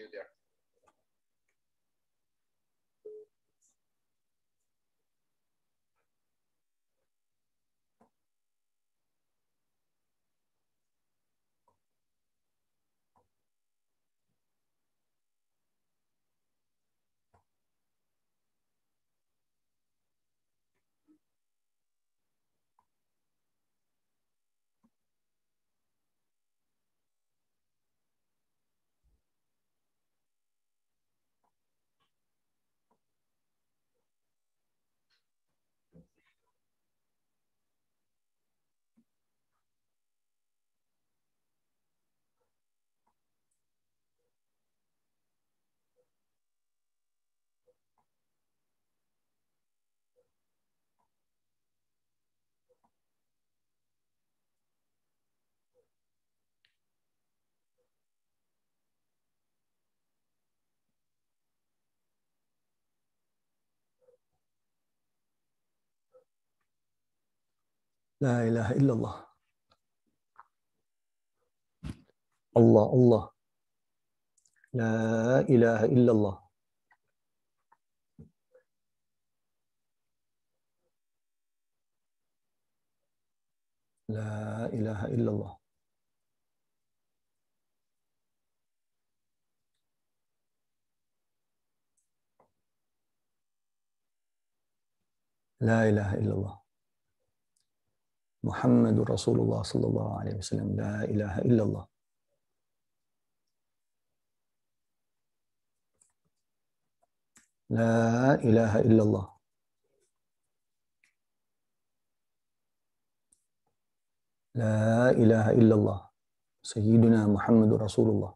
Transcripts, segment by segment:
you there. لا إله إلا الله. الله الله. لا إله إلا الله. لا إله إلا الله. لا إله إلا الله. محمد رسول الله صلى الله عليه وسلم. لا إله إلا الله. لا إله إلا الله. لا إله إلا الله. سيدنا محمد رسول الله.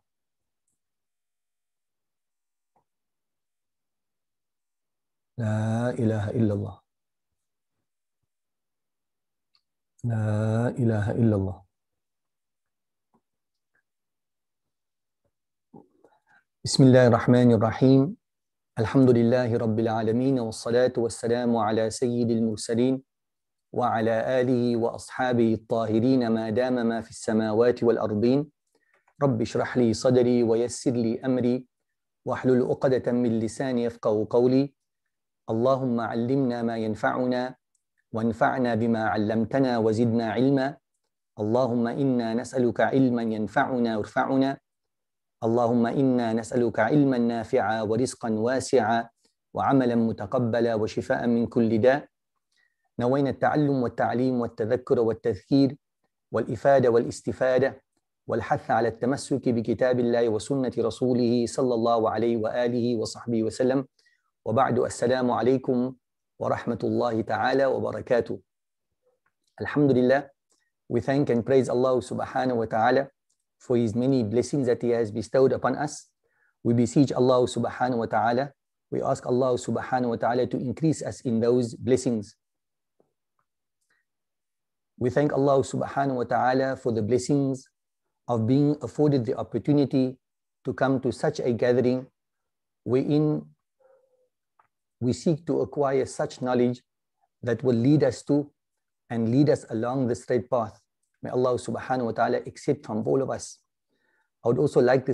لا إله إلا الله. لا إله إلا الله. بسم الله الرحمن الرحيم. الحمد لله رب العالمين، والصلاة والسلام على سيد المرسلين وعلى آله وأصحابه الطاهرين ما دام ما في السماوات والأرضين. رب اشرح لي صدري ويسر لي أمري واحلل عقدة من لساني يفقهوا قولي. اللهم علمنا ما ينفعنا وانفعنا بما علمتنا وزدنا علما. اللهم إنا نسألك علما ينفعنا وارفعنا. اللهم إنا نسألك علما نافعا ورزقا واسعا وعملا متقبلا وشفاء من كل داء. نوينا التعلم والتعليم والتذكر والتذكير والإفادة والاستفادة والحث على التمسك بكتاب الله وسنة رسوله صلى الله عليه وآله وصحبه وسلم. وبعد، السلام عليكم ورحمة الله تعالى وبركاته. Alhamdulillah, we thank and praise Allah subhanahu wa ta'ala for His many blessings that He has bestowed upon us. We beseech Allah subhanahu wa ta'ala, we ask Allah subhanahu wa ta'ala to increase us in those blessings. We thank Allah subhanahu wa ta'ala for the blessings of being afforded the opportunity to come to such a gathering wherein we seek to acquire such knowledge that will lead us to and lead us along the straight path. May Allah subhanahu wa ta'ala accept from all of us. I would also like to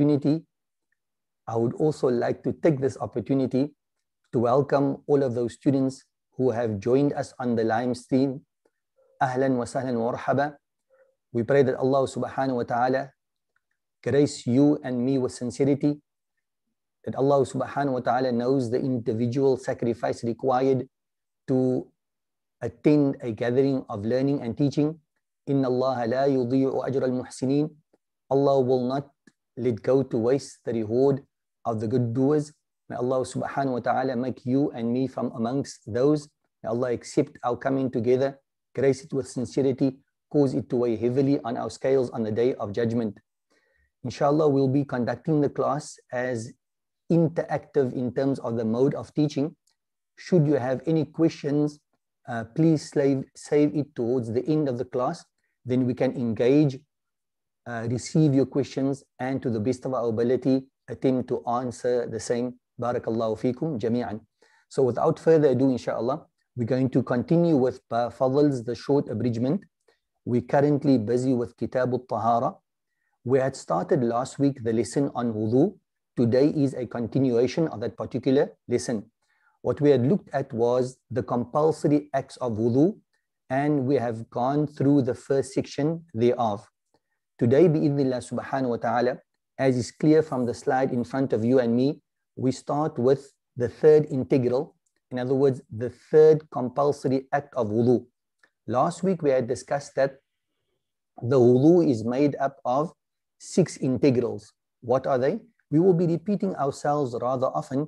take this opportunity to welcome all of those students who have joined us on the live stream. Ahlan wa sahlan wa marhaba. We pray that Allah subhanahu wa ta'ala grace you and me with sincerity, that Allah subhanahu wa ta'ala knows the individual sacrifice required to attend a gathering of learning and teaching. Inna Allah la yudhi'u ajra al-muhsinin. Allah will not let go to waste the reward of the good doers. May Allah subhanahu wa ta'ala make you and me from amongst those. May Allah accept our coming together, grace it with sincerity, cause it to weigh heavily on our scales on the day of judgment. Inshallah, we'll be conducting the class as interactive in terms of the mode of teaching. Should you have any questions, please save it towards the end of the class. Then we can engage, receive your questions, and to the best of our ability, attempt to answer the same. Barakallahu feekum jami'an. So without further ado, inshallah, we're going to continue with Fadl's, the short abridgment. We're currently busy with Kitab al-Tahara. We had started last week the lesson on wudu, today is a continuation of that particular lesson. What we had looked at was the compulsory acts of wudu, and we have gone through the first section thereof. Today, bi'idhnillah subhanahu wa ta'ala, as is clear from the slide in front of you and me, we start with the third integral, in other words, the third compulsory act of wudu. Last week we had discussed that the wudu is made up of 6 integrals. What are they? We will be repeating ourselves rather often.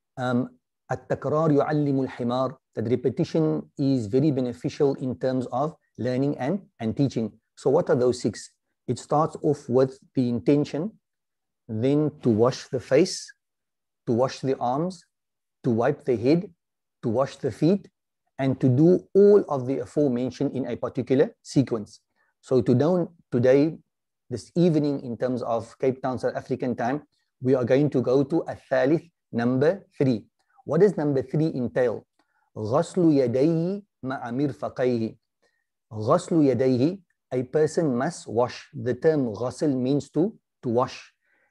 At-takrar yu'allimu al-himar, that repetition is very beneficial in terms of learning and teaching. So what are those 6? It starts off with the intention, then to wash the face, to wash the arms, to wipe the head, to wash the feet, and to do all of the aforementioned in a particular sequence. So today, this evening, in terms of Cape Town, South African time, we are going to go to al-thalith, number 3. What does number 3 entail? غَسْلُ يَدَيْهِ مَعَ مِرْفَقَيْهِ. غَسْلُ يَدَيْهِ, a person must wash. The term ghasl means to wash.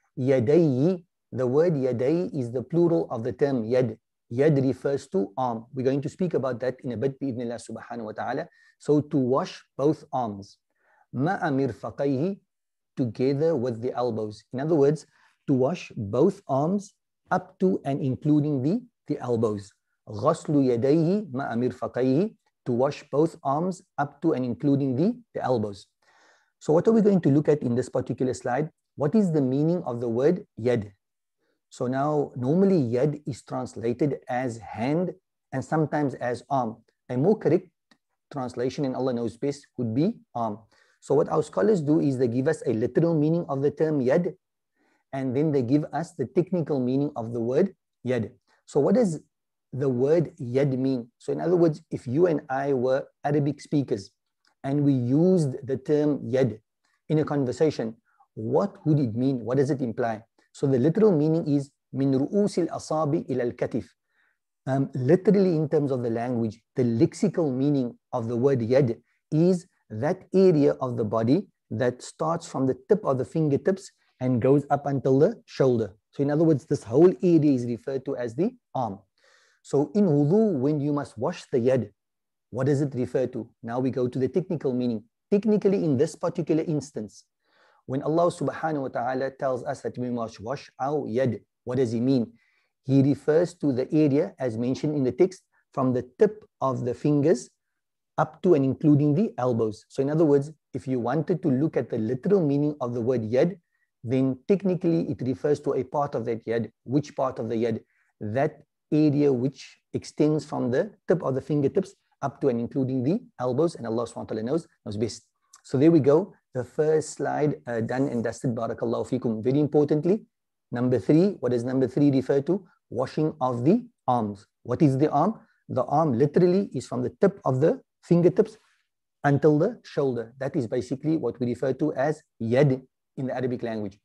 Yadayhi, the word yaday is the plural of the term yad. Yad refers to arm. We're going to speak about that in a bit, bi'idhnillah subhanahu wa ta'ala. So to wash both arms. Ma'a mirfaqayhi, together with the elbows. In other words, to wash both arms up to and including the elbows. Ghaslu yadayhi ma'a mirfaqayhi, to wash both arms up to and including the elbows. So what are we going to look at in this particular slide? What is the meaning of the word yad? So now, normally yad is translated as hand and sometimes as arm. A more correct translation, and Allah knows best, would be arm. So what our scholars do is they give us a literal meaning of the term yad, and then they give us the technical meaning of the word yad. So what does the word yad mean? So in other words, if you and I were Arabic speakers and we used the term yad in a conversation, what would it mean? What does it imply? So the literal meaning is min ru'usil asabi ila al-katif. Literally, in terms of the language, the lexical meaning of the word yad is that area of the body that starts from the tip of the fingertips and goes up until the shoulder. So in other words, this whole area is referred to as the arm. So in wudu, when you must wash the yad, what does it refer to? Now we go to the technical meaning. Technically, in this particular instance, when Allah subhanahu wa ta'ala tells us that we must wash our yad, what does he mean? He refers to the area, as mentioned in the text, from the tip of the fingers up to and including the elbows. So in other words, if you wanted to look at the literal meaning of the word yad, then technically it refers to a part of that yad. Which part of the yad? That area which extends from the tip of the fingertips up to and including the elbows, and Allah subhanahu wa ta'ala knows best. So there we go. The first slide done and dusted, barakallahu feekum. Very importantly, number 3, what does number 3 refer to? Washing of the arms. What is the arm? The arm literally is from the tip of the fingertips until the shoulder. That is basically what we refer to as yad in the Arabic language.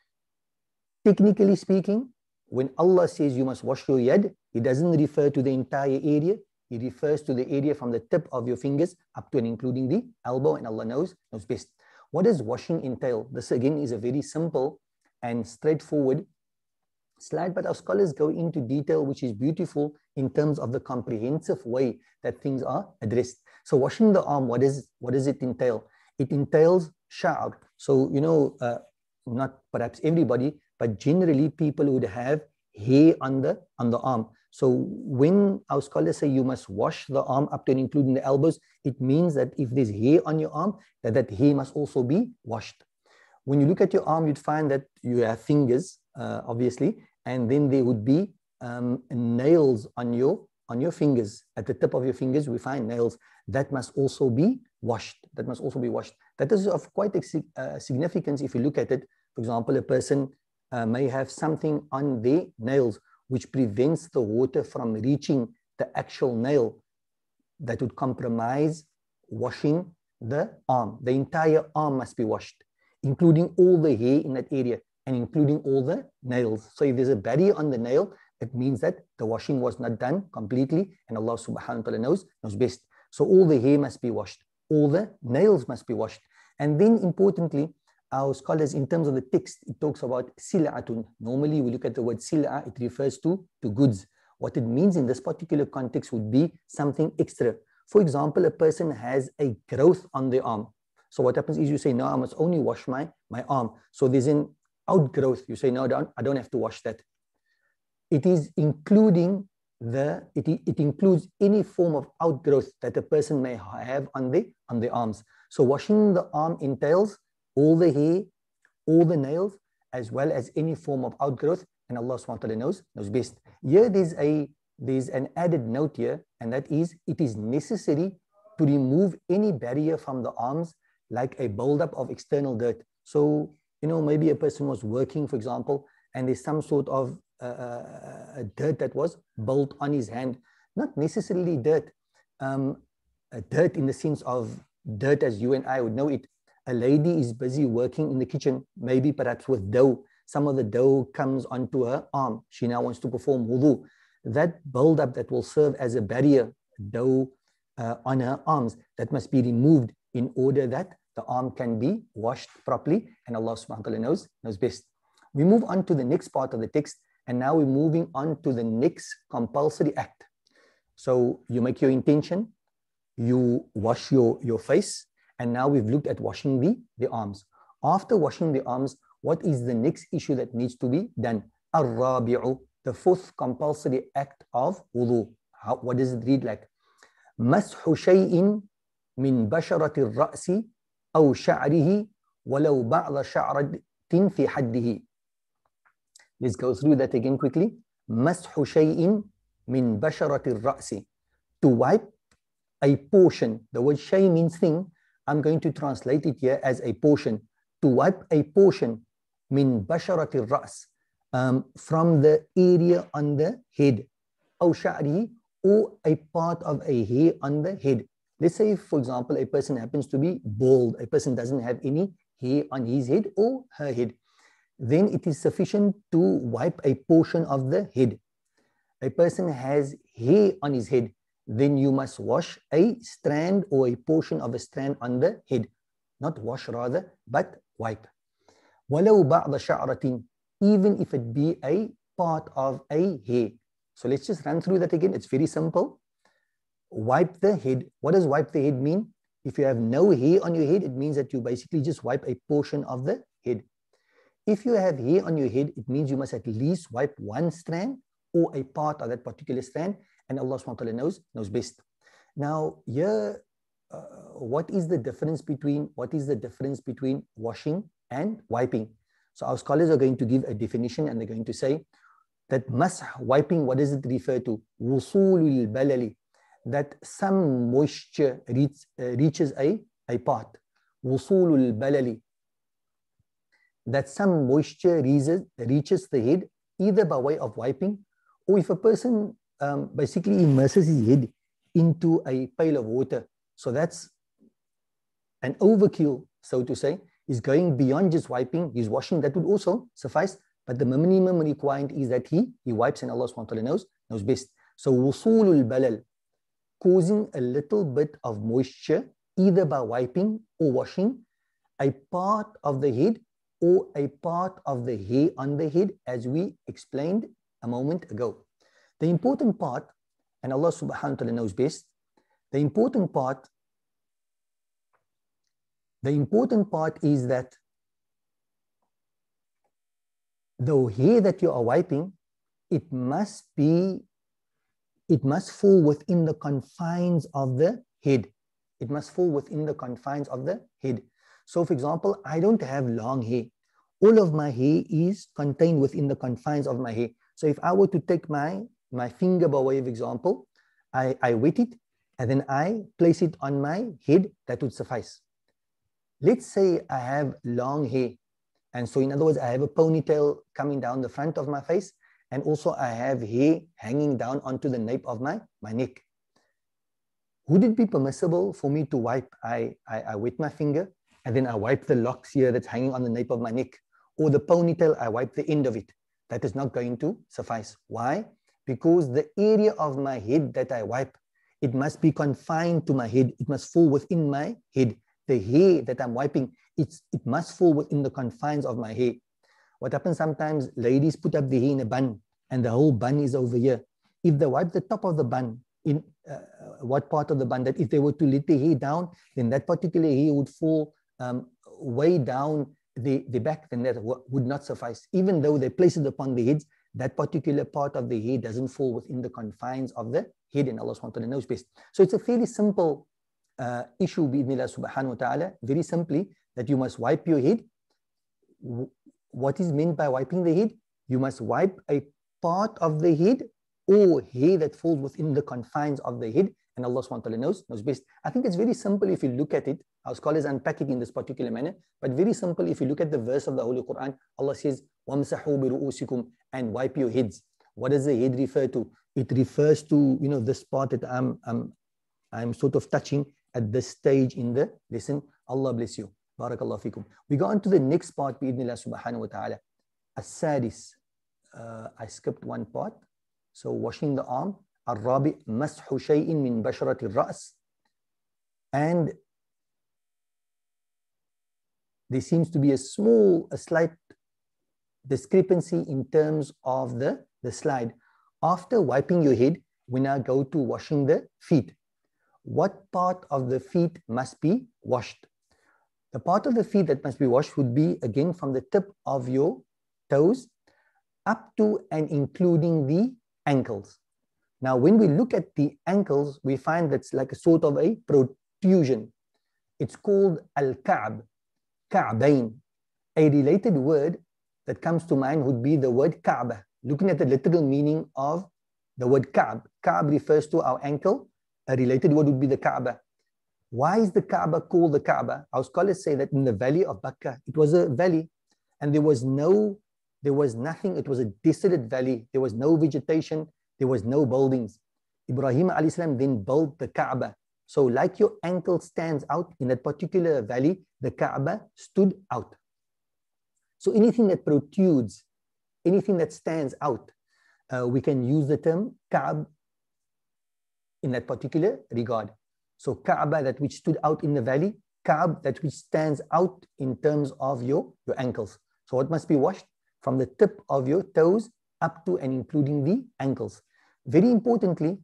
Technically speaking, when Allah says you must wash your yad, He doesn't refer to the entire area. He refers to the area from the tip of your fingers up to and including the elbow, and Allah knows best. What does washing entail? This again is a very simple and straightforward slide, but our scholars go into detail, which is beautiful in terms of the comprehensive way that things are addressed. So washing the arm, what does it entail? It entails sha'r. So, not perhaps everybody, but generally people would have hair on the arm. So when our scholars say you must wash the arm up to and including the elbows, it means that if there's hair on your arm, that hair must also be washed. When you look at your arm, you'd find that you have fingers, obviously, and then there would be nails on your fingers. At the tip of your fingers, we find nails. That must also be washed. That is of quite a significance if you look at it. For example, a person may have something on their nails which prevents the water from reaching the actual nail. That would compromise washing the arm. The entire arm must be washed, including all the hair in that area and including all the nails. So if there's a barrier on the nail, it means that the washing was not done completely, and Allah subhanahu wa ta'ala knows best. So all the hair must be washed, all the nails must be washed. And then importantly, our scholars, in terms of the text, it talks about sil'atun. Normally, we look at the word sil'a, it refers to goods. What it means in this particular context would be something extra. For example, a person has a growth on their arm. So what happens is you say, no, I must only wash my arm. So there's an outgrowth. You say, no, I don't have to wash that. It is including it includes any form of outgrowth that a person may have on the arms. So washing the arm entails all the hair, all the nails, as well as any form of outgrowth, and Allah subhanahu wa ta'ala knows best. Here there's an added note here, and that is it is necessary to remove any barrier from the arms, like a buildup of external dirt. So, maybe a person was working, for example, and there's some sort of dirt that was built on his hand. Not necessarily dirt, dirt in the sense of dirt as you and I would know it. A lady is busy working in the kitchen, maybe perhaps with dough. Some of the dough comes onto her arm. She now wants to perform wudu. That buildup that will serve as a barrier, dough on her arms, that must be removed in order that the arm can be washed properly, and Allah subhanahu wa ta'ala knows best. We move on to the next part of the text, and now we're moving on to the next compulsory act. So you make your intention, you wash your face, and now we've looked at washing the arms. After washing the arms, what is the next issue that needs to be done? Ar-rabi'u, the fourth compulsory act of wudu. What does it read like? Mashu shay'in min basharati ar-ra'si aw sha'rihi walau ba'da sha'ratin fi haddihi. Let's go through that again quickly. Mashu shay'in min basharati ar-ra'si. To wipe a portion. The word shay means thing. I'm going to translate it here as a portion. To wipe a portion min basharati ar-ra's, from the area on the head, aw sha'rihi, or a part of a hair on the head. Let's say, for example, a person happens to be bald. A person doesn't have any hair on his head or her head. Then it is sufficient to wipe a portion of the head. A person has hair on his head, then you must wash a strand or a portion of a strand on the head. Not wash rather, but wipe. وَلَوْ بَعْضَ شَعْرَةٍ, even if it be a part of a hair. So let's just run through that again. It's very simple. Wipe the head. What does wipe the head mean? If you have no hair on your head, it means that you basically just wipe a portion of the head. If you have hair on your head, it means you must at least wipe one strand or a part of that particular strand, and Allah subhanahu wa ta'ala knows best. Now, here, what is the difference between washing and wiping? So our scholars are going to give a definition, and they're going to say that wiping, what does it refer to? Wusulul balali, that some moisture reaches a part. Wusulul balali, that some moisture reaches the head, either by way of wiping, or if a person basically immerses his head into a pail of water. So that's an overkill, so to say. Is going beyond just wiping, he's washing, that would also suffice. But the minimum requirement is that he wipes, and Allah subhanahu wa ta'ala knows best. So wusulul balal, causing a little bit of moisture, either by wiping or washing, a part of the head or a part of the hair on the head, as we explained a moment ago. The important part, and Allah subhanahu wa ta'ala knows best, the important part is that the hair that you are wiping, it must fall within the confines of the head. It must fall within the confines of the head. So for example, I don't have long hair. All of my hair is contained within the confines of my hair. So if I were to take my finger by way of example, I wet it and then I place it on my head, that would suffice. Let's say I have long hair, and so in other words, I have a ponytail coming down the front of my face, and also I have hair hanging down onto the nape of my neck. Would it be permissible for me to wipe? I wet my finger, and then I wipe the locks here that's hanging on the nape of my neck, or the ponytail, I wipe the end of it. That is not going to suffice. Why? Because the area of my head that I wipe, it must be confined to my head. It must fall within my head. The hair that I'm wiping, it must fall within the confines of my hair. What happens sometimes, ladies put up the hair in a bun and the whole bun is over here. If they wipe the top of the bun, in what part of the bun, that if they were to let the hair down, then that particular hair would fall way down the back, then that would not suffice. Even though they place it upon the heads, that particular part of the hair doesn't fall within the confines of the head, and Allah subhanahu wa ta'ala knows best. So it's a fairly simple issue, bi'idhnillah subhanahu wa ta'ala, very simply, that you must wipe your head. What is meant by wiping the head? You must wipe a part of the head or hair that falls within the confines of the head, and Allah subhanahu wa ta'ala knows best. I think it's very simple if you look at it. Our scholars unpack it in this particular manner, but very simple if you look at the verse of the Holy Quran. Allah says, وَامْسَحُوا بِرُؤُوسِكُمْ, and wipe your heads. What does the head refer to? It refers to, this part that I'm sort of touching at this stage in the lesson. Allah bless you. Barakallahu fikum. We go on to the next part, bi'idhnillah subhanahu wa ta'ala. As-sadis. I skipped one part. So washing the arm. Ar-rabi' mashu shay'in min basharati ar-ra's. And there seems to be a slight discrepancy in terms of the slide. After wiping your head, we now go to washing the feet. What part of the feet must be washed? The part of the feet that must be washed would be, again, from the tip of your toes up to and including the ankles. Now, when we look at the ankles, we find that's like a sort of a protrusion. It's called al-ka'b, ka'bain. A related word that comes to mind would be the word Kaaba. Looking at the literal meaning of the word Ka'b. Ka'b refers to our ankle. A related word would be the Kaaba. Why is the Kaaba called the Kaaba? Our scholars say that in the valley of Bakka, it was a valley and there was nothing. It was a desolate valley. There was no vegetation. There was no buildings. Ibrahim alayhi salam then built the Kaaba. So like your ankle stands out in that particular valley, the Kaaba stood out. So anything that protrudes, anything that stands out, we can use the term Ka'b in that particular regard. So Kaaba, that which stood out in the valley, Ka'b, that which stands out in terms of your ankles. So what must be washed? From the tip of your toes up to and including the ankles. Very importantly,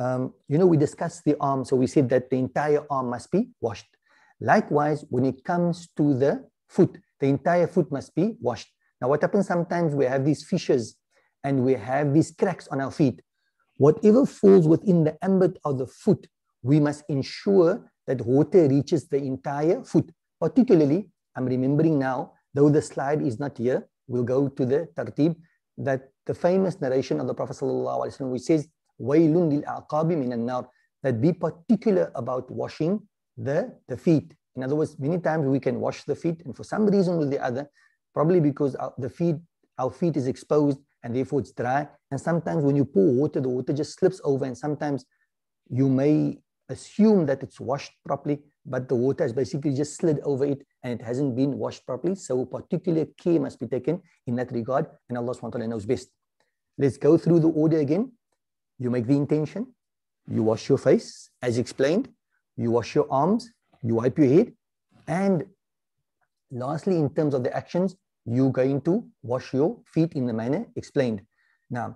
we discussed the arm, so we said that the entire arm must be washed. Likewise, when it comes to the foot, the entire foot must be washed. Now, what happens sometimes, we have these fissures and we have these cracks on our feet. Whatever falls within the ambit of the foot, we must ensure that water reaches the entire foot. Particularly, I'm remembering now, though the slide is not here, we'll go to the tartib, that the famous narration of the Prophet ﷺ, which says, وَيْلٌ لِلْأَعْقَابِ مِنَ النَّارِ, that be particular about washing the feet. In other words, many times we can wash the feet, and for some reason or the other, probably because our feet is exposed and therefore it's dry. And sometimes when you pour water, the water just slips over, and sometimes you may assume that it's washed properly, but the water has basically just slid over it and it hasn't been washed properly. So particular care must be taken in that regard, and Allah subhanahu wa ta'ala knows best. Let's go through the order again. You make the intention, you wash your face, as explained, you wash your arms, you wipe your head, and lastly, in terms of the actions, you're going to wash your feet in the manner explained. Now,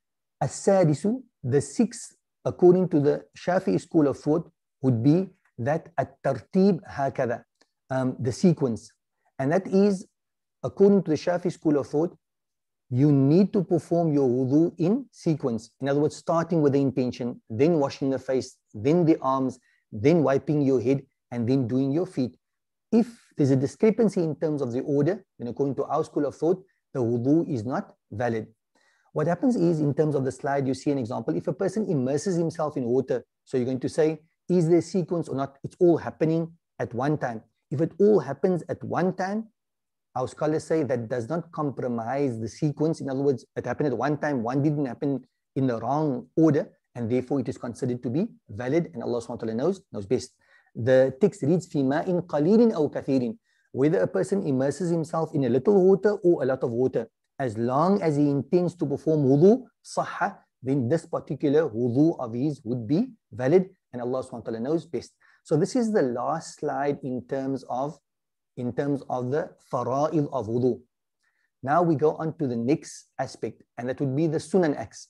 as-sadisu, the sixth, according to the Shafi'i school of thought, would be that at-tartib hakada, the sequence. And that is, according to the Shafi'i school of thought, you need to perform your wudu in sequence. In other words, starting with the intention, then washing the face, then the arms, then wiping your head, and then doing your feet. If there's a discrepancy in terms of the order, then according to our school of thought, the wudu is not valid. What happens is, in terms of the slide, you see an example. If a person immerses himself in water, so you're going to say, is there a sequence or not? It's all happening at one time. If it all happens at one time, our scholars say that does not compromise the sequence. In other words, it happened at one time, one didn't happen in the wrong order, and therefore it is considered to be valid, and Allah subhanahu wa ta'ala knows best. The text reads, فِي مَاءٍ قَلِيلٍ أَوْ كَثِيرٍ, whether a person immerses himself in a little water or a lot of water, as long as he intends to perform wudu, صَحَّ, then this particular wudu of his would be valid, and Allah subhanahu wa ta'ala knows best. So this is the last slide in terms of in terms of the fara'id of wudu. Now we go on to the next aspect, and that would be the sunan acts.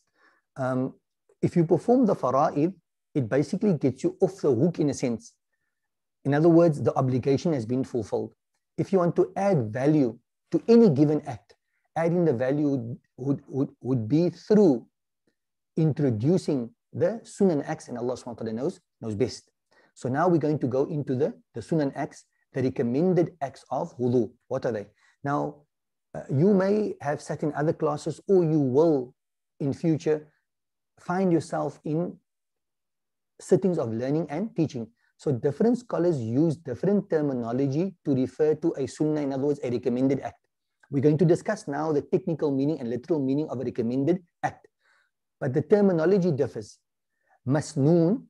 If you perform the fara'id, it basically gets you off the hook in a sense. In other words, the obligation has been fulfilled. If you want to add value to any given act, adding the value would be through introducing the sunan acts, and Allah subhanahu wa ta'ala knows best. So now we're going to go into the sunan acts, the recommended acts of wudu. What are they? Now, you may have sat in other classes, or you will in future find yourself in sittings of learning and teaching. So different scholars use different terminology to refer to a sunnah, in other words, a recommended act. We're going to discuss now the technical meaning and literal meaning of a recommended act. But the terminology differs. Masnoon,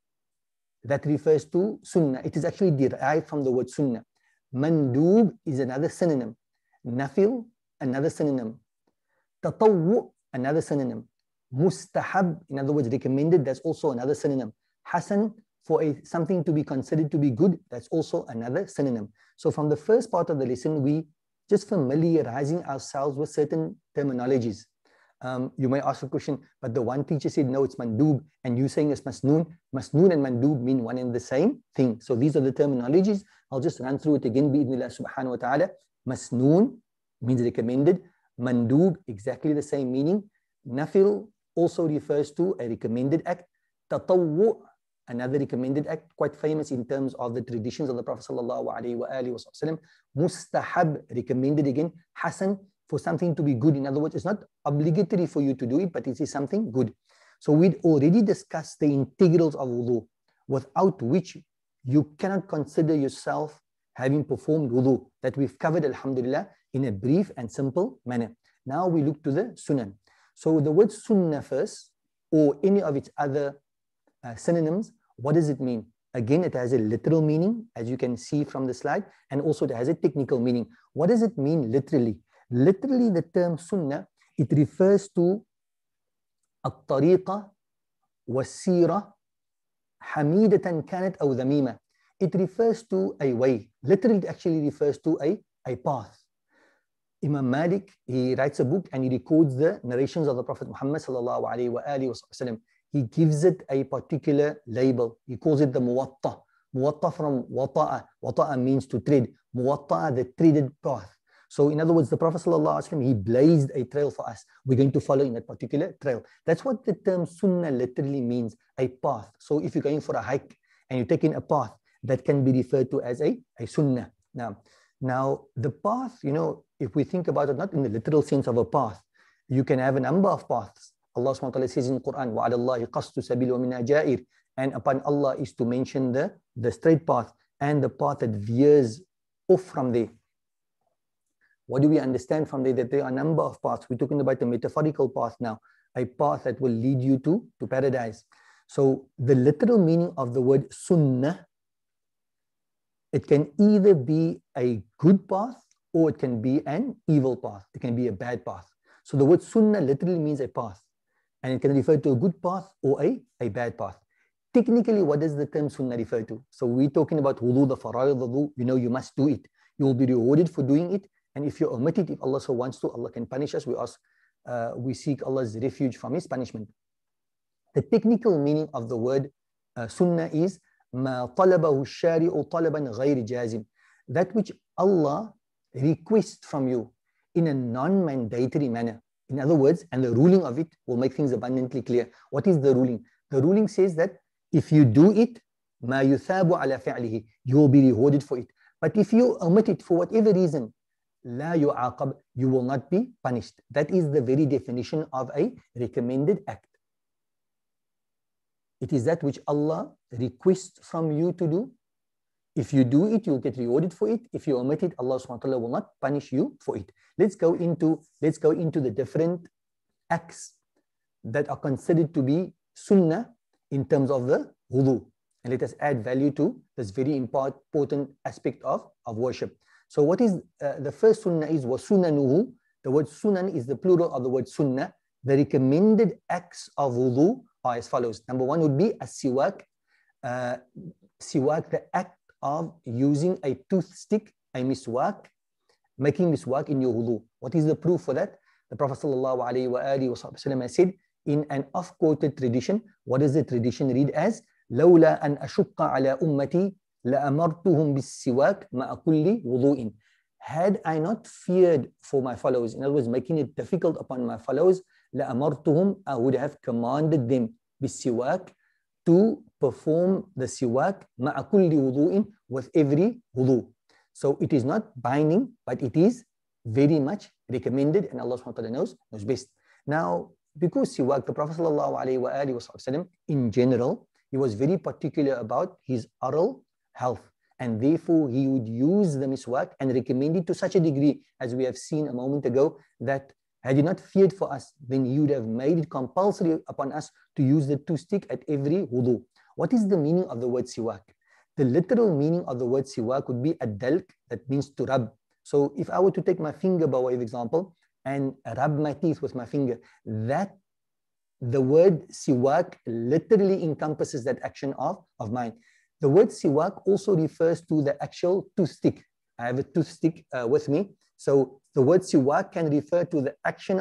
that refers to sunnah. It is actually derived from the word sunnah. Mandoob is another synonym. Nafil, another synonym. Tatawwu, another synonym. Mustahab, in other words, recommended, that's also another synonym. Hasan, for something to be considered to be good, that's also another synonym. So from the first part of the lesson, we just familiarizing ourselves with certain terminologies. You may ask a question, but the one teacher said, no, it's mandoob, and you saying it's masnoon. Masnoon and mandoob mean one and the same thing. So these are the terminologies. I'll just run through it again, bi'idhnillah subhanahu wa ta'ala. Masnoon means recommended. Mandoob, exactly the same meaning. Nafil also refers to a recommended act. Tatawwu, another recommended act, quite famous in terms of the traditions of the Prophet sallallahu alaihi wasallam. Mustahab, recommended again. Hasan, for something to be good. In other words, it's not obligatory for you to do it, but it is something good. So we'd already discussed the integrals of wudu, without which you cannot consider yourself having performed wudu, that we've covered, alhamdulillah, in a brief and simple manner. Now we look to the sunan. So the word sunnah first, or any of its other synonyms, what does it mean? Again, it has a literal meaning, as you can see from the slide, and also it has a technical meaning. What does it mean literally? Literally, the term sunnah, it refers to at-tariqa was-sira hamidatan kanat aw dhamima. It refers to a way. Literally, it actually refers to a path. Imam Malik, he writes a book and he records the narrations of the Prophet Muhammad sallallahu alaihi wasallam. He gives it a particular label. He calls it the muwatta. Muwatta from wata'a. Wata'a means to tread. Muwatta'a, the treaded path. So in other words, the Prophet ﷺ, he blazed a trail for us. We're going to follow in that particular trail. That's what the term sunnah literally means, a path. So if you're going for a hike and you're taking a path, that can be referred to as a sunnah. Now, the path, if we think about it, not in the literal sense of a path, you can have a number of paths. Allah subhanahu wa ta'ala says in the Quran, وَعَلَى اللَّهِ قَصْدُ سَبِيلُ وَمِنَا جَائِرٍ. And upon Allah is to mention the straight path and the path that veers off from there. What do we understand from there? That there are a number of paths. We're talking about the metaphorical path now, a path that will lead you to paradise. So the literal meaning of the word sunnah, it can either be a good path or it can be an evil path. It can be a bad path. So the word sunnah literally means a path, and it can refer to a good path or a bad path. Technically, what does the term sunnah refer to? So we're talking about wudu, the fara'id of wudu. You must do it. You will be rewarded for doing it. And if you omit it, if Allah so wants to, Allah can punish us. We seek Allah's refuge from His punishment. The technical meaning of the word sunnah is مَا طَلَبَهُ الشَّارِعُ طَلَبًا غَيْرِ جَازِمٍ. That which Allah requests from you in a non-mandatory manner. In other words, and the ruling of it will make things abundantly clear. What is the ruling? The ruling says that if you do it, مَا يُثَابُ عَلَى فِعْلِهِ, you will be rewarded for it. But if you omit it for whatever reason, لا يعاقب, you will not be punished. That is the very definition of a recommended act. It is that which Allah requests from you to do. If you do it, you'll get rewarded for it. If you omit it, Allah subhanahu wa ta'ala will not punish you for it. Let's go into the different acts that are considered to be sunnah in terms of the wudu. And let us add value to this very important aspect of worship. So what is the first sunnah is wasunanuhu. The word sunan is the plural of the word sunnah. The recommended acts of wudu are as follows. Number one would be as-siwak. Siwak, the act of using a toothstick a miswak, making miswak in your wudu. What is the proof for that? The Prophet ﷺ has said in an oft-quoted tradition, what does the tradition read as? لولا أن أشق على أمتي لأمرتهم بالسواك مع كل وضوء. Had I not feared for my followers, in other words, making it difficult upon my followers, لأمرتهم, I would have commanded them بالسواك, to perform the siwak مع كل وضوء, with every wudu. So it is not binding, but it is very much recommended, and Allah subhanahu wa ta'ala knows best. Now, because siwak, the Prophet ﷺ, in general, he was very particular about his oral health, and therefore he would use the miswak and recommend it to such a degree, as we have seen a moment ago, that had he not feared for us, then he would have made it compulsory upon us to use the toothstick at every wudu. What is the meaning of the word siwak? The literal meaning of the word siwak would be ad-dalk, that means to rub. So if I were to take my finger by way of example and rub my teeth with my finger, that the word siwak literally encompasses that action of mine. The word siwak also refers to the actual toothstick. I have a toothstick with me. So the word siwak can refer to the action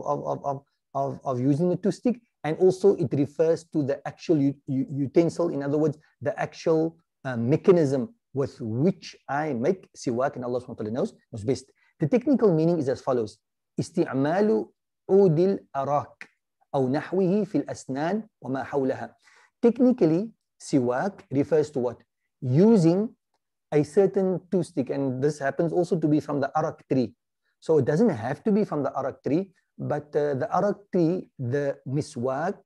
of using the toothstick, and also it refers to the actual utensil, in other words, the actual mechanism with which I make siwak, and Allah subhanahu wa ta'ala knows best. The technical meaning is as follows: استعمال عود الأراك أو نحوه في الأسنان وما حولها. Technically, siwak refers to what? Using a certain toothstick, and this happens also to be from the arak tree. So it doesn't have to be from the arak tree, but the arak tree, the miswak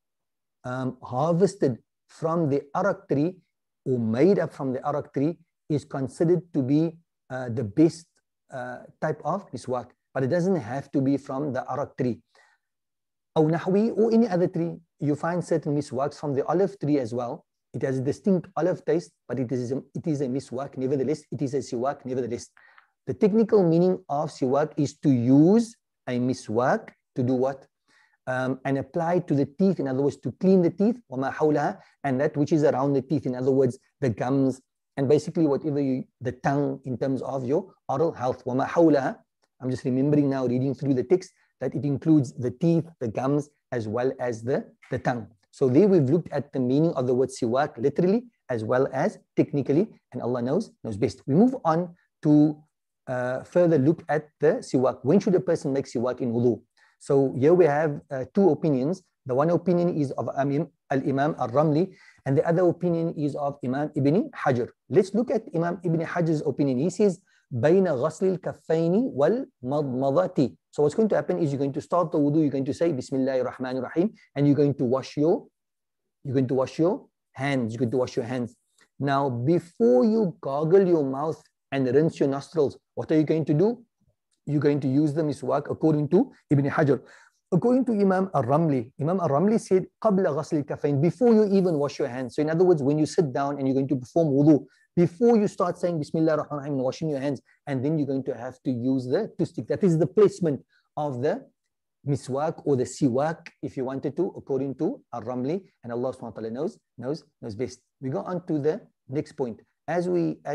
harvested from the arak tree or made up from the arak tree is considered to be the best type of miswak, but it doesn't have to be from the arak tree. أو نحوي, or any other tree. You find certain miswaks from the olive tree as well. It has a distinct olive taste, but it is a miswak nevertheless. It is a siwak nevertheless. The technical meaning of siwak is to use a miswak to do what? And apply to the teeth, in other words, to clean the teeth, وَمَا حَوْلَهَا, and that which is around the teeth, in other words, the gums, and basically whatever the tongue in terms of your oral health. وَمَا حَوْلَهَا. I'm just remembering now, reading through the text, that it includes the teeth, the gums, as well as the tongue. So there we've looked at the meaning of the word siwak literally as well as technically, and Allah knows best. We move on to further look at the siwak. When should a person make siwak in wudu? So here we have two opinions. The one opinion is of Al-Imam Al-Ramli, and the other opinion is of Imam Ibn Hajar. Let's look at Imam Ibn Hajar's opinion. He says, بَيْنَ غَسْلِ الْكَفَّيْنِ وَالْمَضْمَضَةِ. So what's going to happen is you're going to start the wudu, you're going to say Bismillahir Rahmanir Rahim, and you're going to wash your hands. You're going to wash your hands. Now, before you gargle your mouth and rinse your nostrils, what are you going to do? You're going to use the miswak according to Ibn Hajar. According to Imam Al-Ramli said, قَبْلَ غَسْلِ الْكَفَّيْنِ, before you even wash your hands. So in other words, when you sit down and you're going to perform wudu, before you start saying Bismillah ar-Rahman ar-Rahim and washing your hands, and then you're going to have to use the toothstick. That is the placement of the miswak or the siwak, if you wanted to, according to Ar-Ramli, and Allah subhanahu wa ta'ala knows best. We go on to the next point. As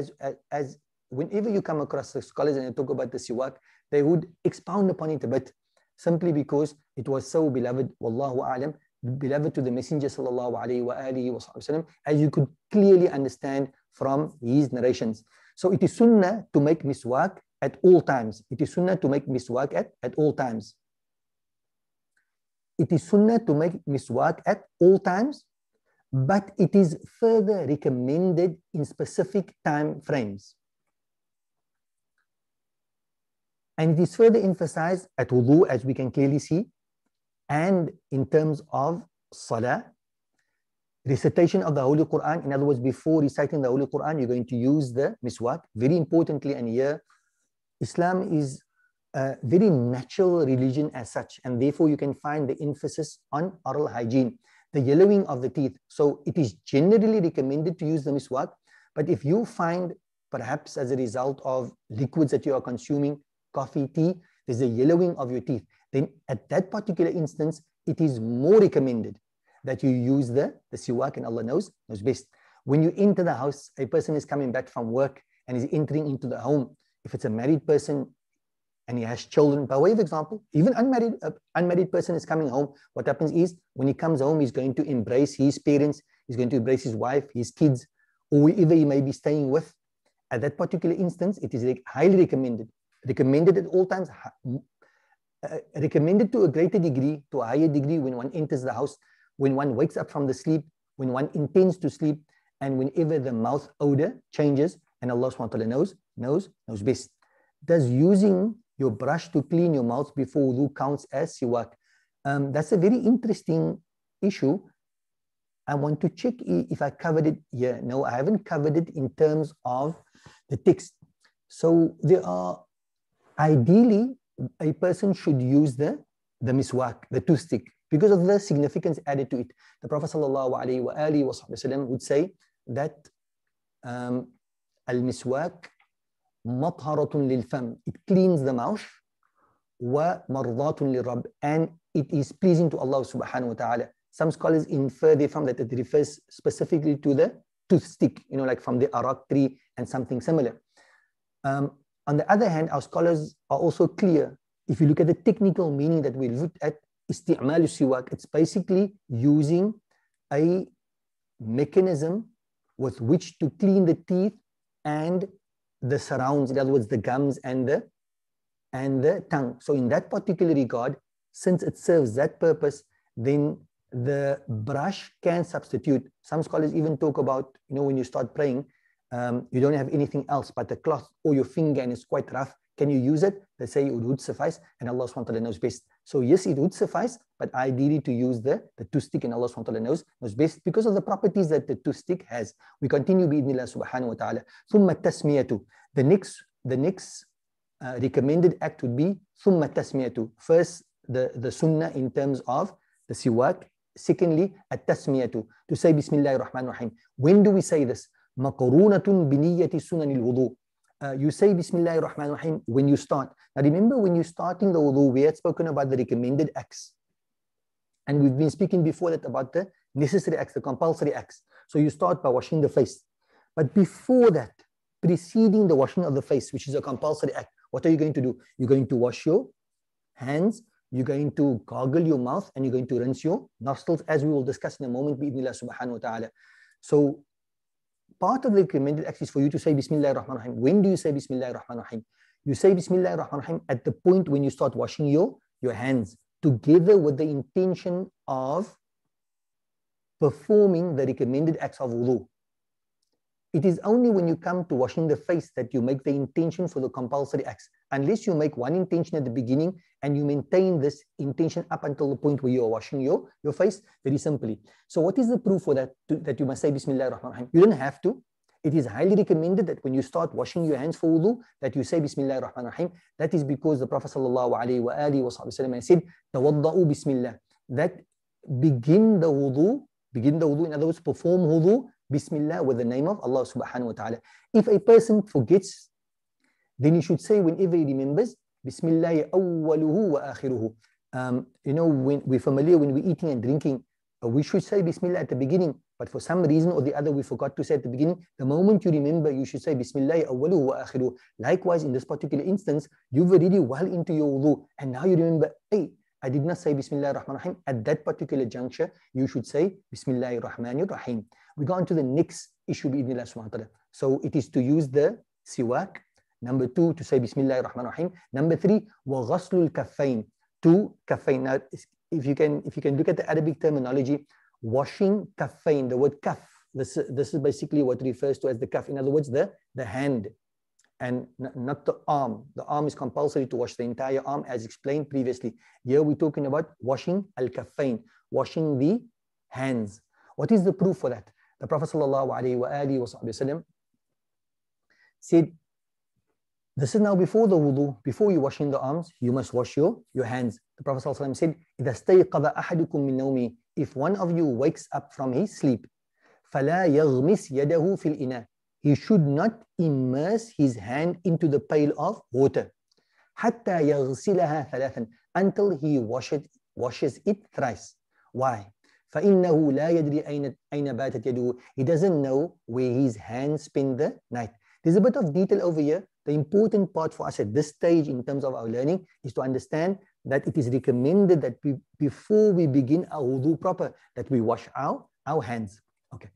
whenever you come across the scholars and they talk about the siwak, they would expound upon it a bit, simply because it was so beloved, wallahu a'lam, beloved to the Messenger sallallahu alayhi wa alihi wa sallam, as you could clearly understand from his narrations. So it is sunnah to make miswak at all times. It is sunnah to make miswak at all times. It is sunnah to make miswak at all times, but it is further recommended in specific time frames. And it is further emphasized at wudu, as we can clearly see, and in terms of salah, recitation of the Holy Quran. In other words, before reciting the Holy Quran, you're going to use the miswak. Very importantly, and here, Islam is a very natural religion as such, and therefore you can find the emphasis on oral hygiene, the yellowing of the teeth. So it is generally recommended to use the miswak, but if you find, perhaps as a result of liquids that you are consuming, coffee, tea, there's a yellowing of your teeth, then at that particular instance, it is more recommended that you use the siwak, and Allah knows best. When you enter the house, a person is coming back from work and is entering into the home. If it's a married person and he has children, by way of example, even unmarried person is coming home, what happens is when he comes home, he's going to embrace his parents, he's going to embrace his wife, his kids, or whoever he may be staying with. At that particular instance, it is highly recommended at all times, recommended to a greater degree, to a higher degree when one enters the house, when one wakes up from the sleep, when one intends to sleep, and whenever the mouth odor changes, and Allah subhanahu wa ta'ala knows best. Does using your brush to clean your mouth before wudu counts as siwak? That's a very interesting issue. I want to check if I covered it here. No, I haven't covered it in terms of the text. So there are, ideally, a person should use the miswak, the toothstick, because of the significance added to it. The Prophet ﷺ would say that al-miswak matharatun lil-fam, it cleans the mouth, wa mardatun lil-rabb, and it is pleasing to Allah subhanahu wa ta'ala. Some scholars infer therefrom that it refers specifically to the toothstick, like from the arak tree and something similar. On the other hand, our scholars are also clear. If you look at the technical meaning that we looked at, isti'malu siwak, it's basically using a mechanism with which to clean the teeth and the surrounds, in other words, the gums and the tongue. So in that particular regard, since it serves that purpose, then the brush can substitute. Some scholars even talk about, when you start praying, you don't have anything else but the cloth or your finger and it's quite rough. Can you use it? They say it would suffice, and Allah subhanahu wa ta'ala knows best. So yes, it would suffice, but ideally to use the toothstick, and Allah subhanahu wa ta'ala knows best because of the properties that the toothstick has. We continue bi'idhnillah subhanahu wa ta'ala. ثُمَّ التَّسْمِيَةُ. The next recommended act would be ثُمَّ التَّسْمِيَةُ. First, the sunnah in terms of the siwak. Secondly, at-tasmiyatu, to say Bismillahir Rahmanir Rahim. When do we say this? Maqrunatun biniyati sunanil wudu. You say Bismillahir Rahmanir Rahim when you start. Now remember, when you're starting the wudu, we had spoken about the recommended acts. And we've been speaking before that about the necessary acts, the compulsory acts. So you start by washing the face. But before that, preceding the washing of the face, which is a compulsory act, what are you going to do? You're going to wash your hands, you're going to gargle your mouth, and you're going to rinse your nostrils, as we will discuss in a moment, bi'idhnillah subhanahu wa ta'ala. So part of the recommended act is for you to say Bismillahir Rahmanir Rahim. When do you say Bismillahir Rahmanir Rahim? You say Bismillahir Rahmanir Rahim at the point when you start washing your hands, together with the intention of performing the recommended acts of wudu. It is only when you come to washing the face that you make the intention for the compulsory acts. Unless you make one intention at the beginning and you maintain this intention up until the point where you are washing your face, very simply. So what is the proof for that, that you must say Bismillahir Rahmanir Rahim? You don't have to. It is highly recommended that when you start washing your hands for wudu, that you say Bismillahir Rahmanir Rahim. That is because the Prophet ﷺ said, Tawadda'u Bismillah. That begin the wudu, in other words, perform wudu, Bismillah, with the name of Allah subhanahu wa ta'ala. If a person forgets, then he should say whenever he remembers, Bismillah awwaluhu wa akhiruhu. When we're familiar, when we're eating and drinking, we should say Bismillah at the beginning, but for some reason or the other, we forgot to say at the beginning. The moment you remember, you should say Bismillah awwaluhu wa akhiruhu. Likewise, in this particular instance, you've already well into your wudu, and now you remember, hey, I did not say Bismillahir Rahmanir Rahim. At that particular juncture, you should say Bismillahir Rahmanir Rahim. We go on to the next issue, bi'idhnillah subhanahu wa ta'ala. So it is to use the siwak. Number 2, to say Bismillahir Rahmanir Rahim. Number 3, wa ghaslul kaffayn. 2 kaffayn. Now, if you can look at the Arabic terminology, washing kaffayn, the word kaf, this is basically what refers to as the kaf. In other words, the hand, and not the arm. The arm is compulsory to wash the entire arm, as explained previously. Here we're talking about washing al-kaffayn, washing the hands. What is the proof for that? The Prophet ﷺ said, this is now before the wudu, before you washing the arms, you must wash your hands. The Prophet ﷺ said, إِذَا اسْتَيْقَظَ أَحَدُكُم مِّن نَوْمِهِ. If one of you wakes up from his sleep, فَلَا يَغْمِسْ يَدَهُ فِي الْإِنَاءِ. He should not immerse his hand into the pail of water. حَتَّى يَغْسِلَهَا ثَلَاثًا. Until he washes it thrice. Why? فَإِنَّهُ لَا يَدْرِي أَيْنَ بَاتَتْ يَدُهُ. He doesn't know where his hands spend the night. There's a bit of detail over here. The important part for us at this stage in terms of our learning is to understand that it is recommended that before we begin our wudu proper, that we wash our hands. Okay.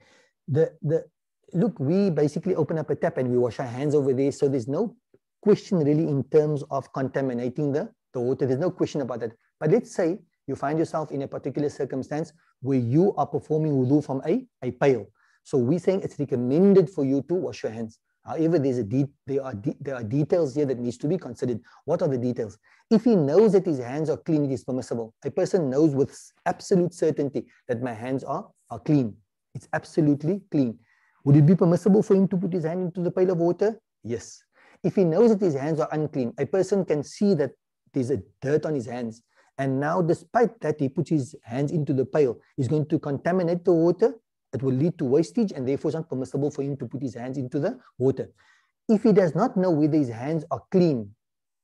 Look, we basically open up a tap and we wash our hands over there. So there's no question really in terms of contaminating the water. There's no question about that. But let's say you find yourself in a particular circumstance where you are performing wudu from a pail. So we're saying it's recommended for you to wash your hands. However, there are details here that needs to be considered. What are the details? If he knows that his hands are clean, it is permissible. A person knows with absolute certainty that my hands are clean. It's absolutely clean. Would it be permissible for him to put his hand into the pail of water? Yes. If he knows that his hands are unclean, a person can see that there's a dirt on his hands. And now, despite that, he puts his hands into the pail. He's going to contaminate the water. It will lead to wastage, and therefore it's not permissible for him to put his hands into the water. If he does not know whether his hands are clean,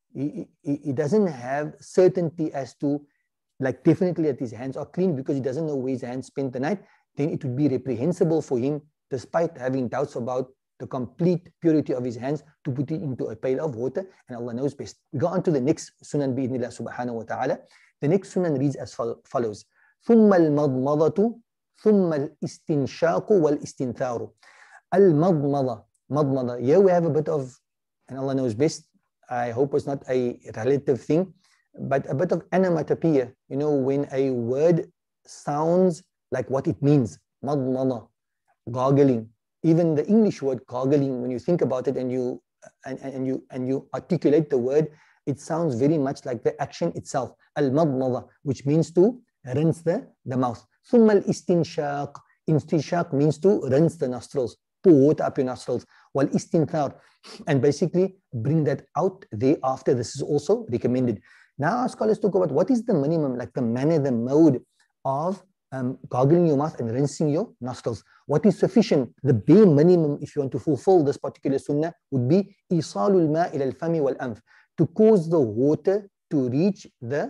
he doesn't have certainty as to, like, definitely that his hands are clean because he doesn't know where his hands spent the night, then it would be reprehensible for him, despite having doubts about the complete purity of his hands, to put it into a pail of water, and Allah knows best. We go on to the next sunan bi'idhnillah subhanahu wa ta'ala. The next sunan reads as follows. ثُمَّ الْمَضْمَضَةُ ثم الاستنشاق والاستنثار. المضمضة. Madmada. Here we have a bit of, and Allah knows best, I hope it's not a relative thing, but a bit of onomatopoeia. You know, when a word sounds like what it means. Madmada. Gargling. Even the English word gargling, when you think about it and you articulate the word, it sounds very much like the action itself. Al-madmada, which means to rinse the mouth. ثم الاستنشاق. Istinshaq means to rinse the nostrils, pour water up your nostrils. Wal-istinthar, and basically bring that out thereafter. This is also recommended. Now our scholars talk about what is the minimum, like the manner, the mode of gargling your mouth and rinsing your nostrils. What is sufficient? The bare minimum, if you want to fulfill this particular sunnah, would be isalul ma ila al-fami wal-anf, to cause the water to reach the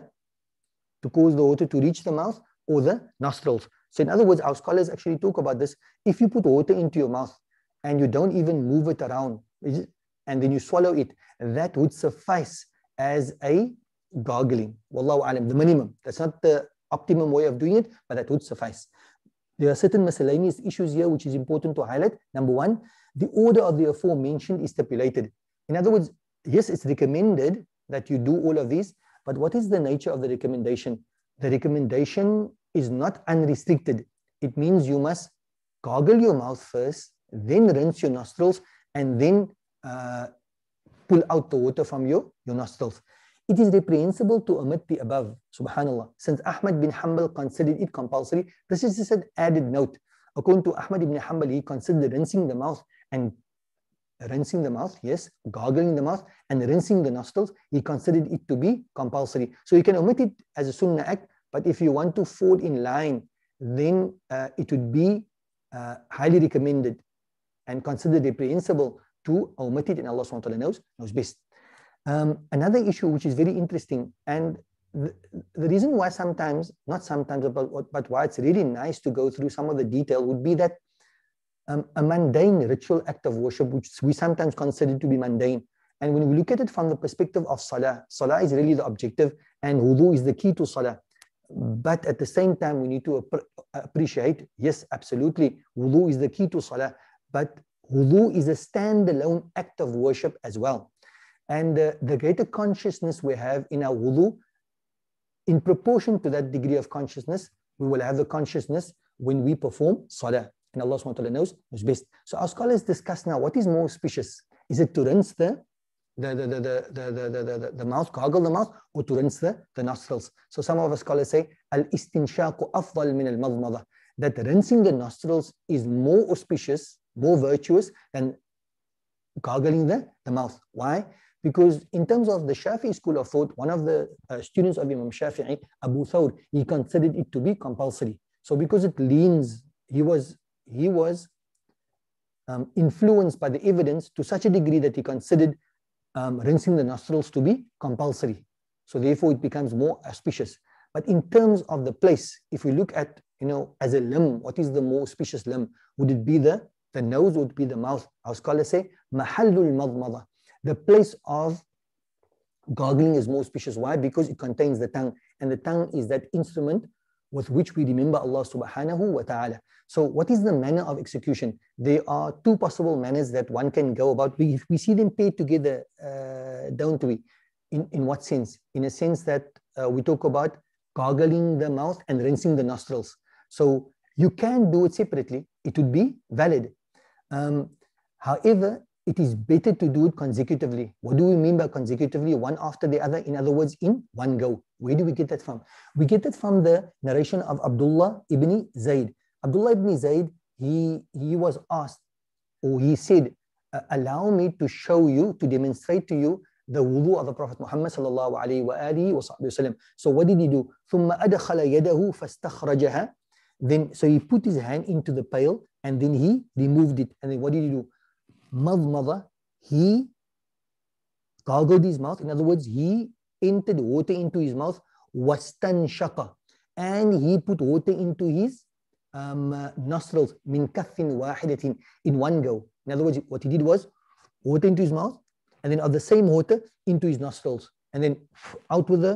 mouth or the nostrils. So in other words, our scholars actually talk about this. If you put water into your mouth and you don't even move it around, and then you swallow it, that would suffice as a gargling. Wallahu alam, the minimum. That's not the optimum way of doing it, but that would suffice. There are certain miscellaneous issues here which is important to highlight. Number one, the order of the aforementioned is stipulated. In other words, yes, it's recommended that you do all of these, but what is the nature of the recommendation? The recommendation is not unrestricted. It means you must gargle your mouth first, then rinse your nostrils, and then pull out the water from your nostrils. It is reprehensible to omit the above, subhanallah. Since Ahmad bin Hanbal considered it compulsory, this is just an added note. According to Ahmad ibn Hanbal, he considered rinsing the mouth, yes, gargling the mouth and rinsing the nostrils, he considered it to be compulsory. So you can omit it as a sunnah act, but if you want to fall in line, then it would be highly recommended and considered reprehensible to omit it, and Allah SWT knows best. Another issue which is very interesting, and the reason why but why it's really nice to go through some of the detail would be that a mundane ritual act of worship, which we sometimes consider to be mundane, and when we look at it from the perspective of salah is really the objective, and wudu is the key to salah. But at the same time, we need to appreciate, yes, absolutely, wudu is the key to salah, but wudu is a standalone act of worship as well. And the greater consciousness we have in our wudu, in proportion to that degree of consciousness, we will have the consciousness when we perform salah. And Allah SWT knows best. So our scholars discuss now what is more auspicious. Is it to rinse the mouth, gargle the mouth, or to rinse the nostrils? So some of our scholars say al-istinshaqu afdal min al-madmada, that rinsing the nostrils is more auspicious, more virtuous than gargling the mouth. Why? Because in terms of the Shafi'i school of thought, one of the students of Imam Shafi'i, Abu Thawr, he considered it to be compulsory. So because it leans, he was influenced by the evidence to such a degree that he considered rinsing the nostrils to be compulsory. So therefore it becomes more auspicious. But in terms of the place, if we look at, as a limb, what is the more auspicious limb? Would it be the The nose would be the mouth. Our scholars say, mahallul madmada. The place of gargling is more auspicious. Why? Because it contains the tongue. And the tongue is that instrument with which we remember Allah subhanahu wa ta'ala. So what is the manner of execution? There are two possible manners that one can go about. We see them paired together, don't we? In what sense? In a sense that we talk about gargling the mouth and rinsing the nostrils. So you can do it separately. It would be valid. However, it is better to do it consecutively. What do we mean by consecutively? One after the other. In other words, in one go. Where do we get that from? We get that from the narration of Abdullah ibn Zayd. Abdullah ibn Zayd, he was asked, or he said, allow me to show you, to demonstrate to you the wudu of the Prophet Muhammad sallallahu alayhi wa alihi wa sallam. So what did he do? ثُمَّ أَدْخَلَ يَدَهُ فَاسْتَخْرَجَهَا. Then, so he put his hand into the pail and then he removed it. And then what did he do? Madmada, he gargled his mouth. In other words, he entered water into his mouth. Wastanshaqa, and he put water into his nostrils. Min kaffin wahidatin, in one go. In other words, what he did was water into his mouth, and then of the same water into his nostrils, and then out with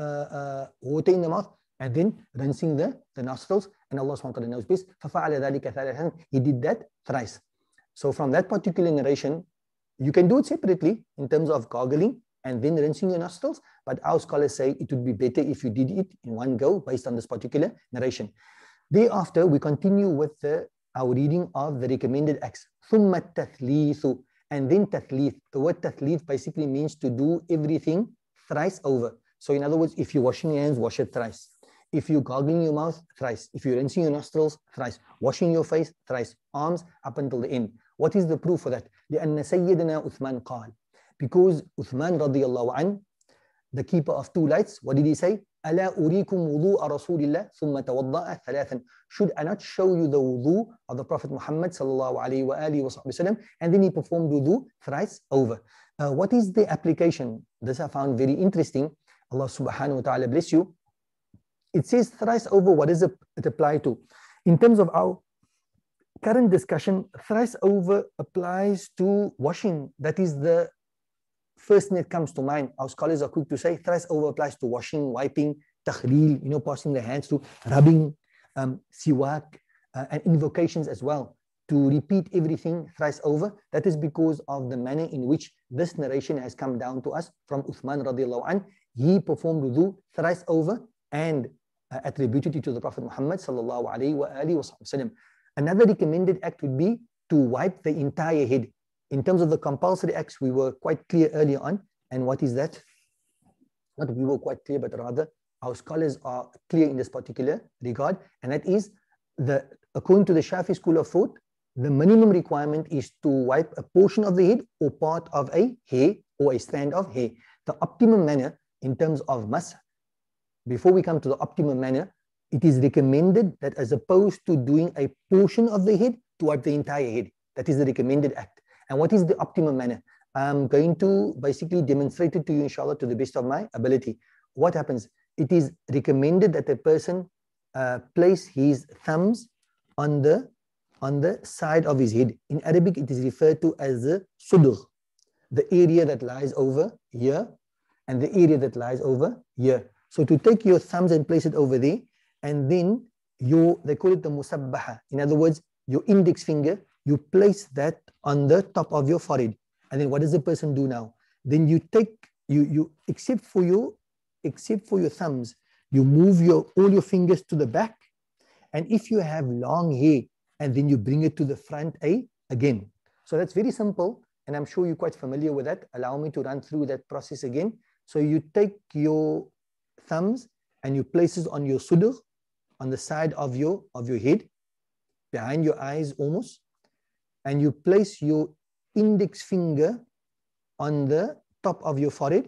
the water in the mouth, and then rinsing the nostrils. And Allah subhanahu wa ta'ala knows best. فَفَعَلَ ذَلِكَ ثَلَاثًا, he did that thrice. So from that particular narration, you can do it separately in terms of gargling and then rinsing your nostrils, but our scholars say it would be better if you did it in one go based on this particular narration. Thereafter, we continue with our reading of the recommended acts. ثُمَّ التَّثْلِيثُ, and then tathlith. The word tathlith basically means to do everything thrice over. So in other words, if you're washing your hands, wash it thrice. If you're gargling your mouth, thrice. If you're rinsing your nostrils, thrice. Washing your face, thrice. Arms up until the end. What is the proof for that? لأن سيدنا عثمان قال, because Uthman radiallahu an, the keeper of two lights, what did he say? ألا أريكم وضوء رسول الله ثم توضأ ثلاثا. Should I not show you the wudu of the Prophet Muhammad sallallahu alayhi wa alihi wa sallam? And then he performed wudu thrice over. What is the application? This I found very interesting. Allah subhanahu wa ta'ala bless you. It says thrice over. What does it apply to? In terms of our current discussion, thrice over applies to washing. That is the first thing that comes to mind. Our scholars are quick to say thrice over applies to washing, wiping, takhleel, passing the hands to, rubbing, siwak, and invocations as well. To repeat everything thrice over, that is because of the manner in which this narration has come down to us from Uthman radiallahu anh. He performed wudu thrice over and attributed it to the Prophet Muhammad sallallahu alayhi wa alihi wa sallam. Another recommended act would be to wipe the entire head. In terms of the compulsory acts, we were quite clear earlier on. And what is that? Not we were quite clear, but rather our scholars are clear in this particular regard. And that is, according to the Shafi school of thought, the minimum requirement is to wipe a portion of the head or part of a hair or a strand of hair. The optimum manner in terms of mas, before we come to the optimum manner, it is recommended that as opposed to doing a portion of the head, to wipe the entire head. That is the recommended act. And what is the optimum manner? I'm going to basically demonstrate it to you, inshallah, to the best of my ability. What happens? It is recommended that a person place his thumbs on the side of his head. In Arabic, it is referred to as the sudr, the area that lies over here and the area that lies over here. So to take your thumbs and place it over there, and then they call it the musabbaha. In other words, your index finger, you place that on the top of your forehead. And then what does the person do now? Then you take, except for your thumbs, you move all your fingers to the back. And if you have long hair, and then you bring it to the front again. So that's very simple. And I'm sure you're quite familiar with that. Allow me to run through that process again. So you take your thumbs and you place it on your sudr, on the side of your head, behind your eyes almost, and you place your index finger on the top of your forehead,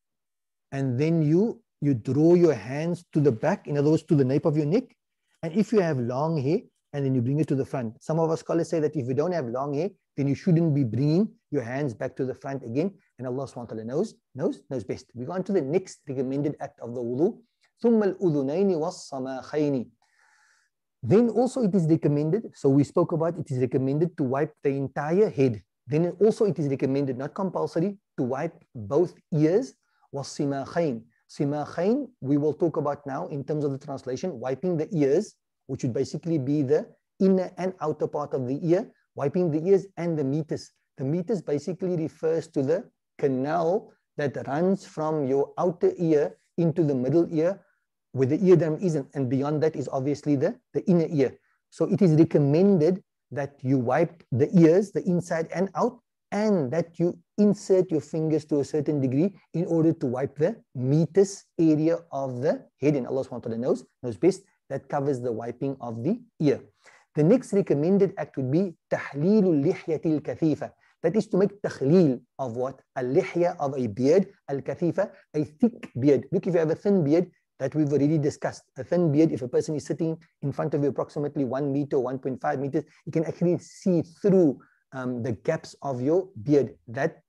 and then you draw your hands to the back, in other words, to the nape of your neck. And if you have long hair, and then you bring it to the front. Some of our scholars say that if you don't have long hair, then you shouldn't be bringing your hands back to the front again. And Allah subhanahu wa ta'ala knows best. We go on to the next recommended act of the wudu. ثُمَّ الْأُذُنَيْنِ وَالصَّمَاخَيْنِ. Then also it is recommended, so we spoke about it is recommended to wipe the entire head. Then also it is recommended, not compulsory, to wipe both ears. وَالصِّمَاخَيْنِ. Simakhain, we will talk about now in terms of the translation, wiping the ears, which would basically be the inner and outer part of the ear, wiping the ears and the meatus. The meatus basically refers to the canal that runs from your outer ear into the middle ear, where the eardrum is, and beyond that is obviously the inner ear. So it is recommended that you wipe the ears, the inside and out, and that you insert your fingers to a certain degree in order to wipe the meatus area of the head. And Allah SWT knows best. That covers the wiping of the ear. The next recommended act would be tahlilul lihyatil kathifa. That is to make takhleel of what? Al-lihya, of a beard, al-kathifa, a thick beard. Look, if you have a thin beard, that we've already discussed. A thin beard, if a person is sitting in front of you approximately 1 meter, 1.5 meters, you can actually see through the gaps of your beard. That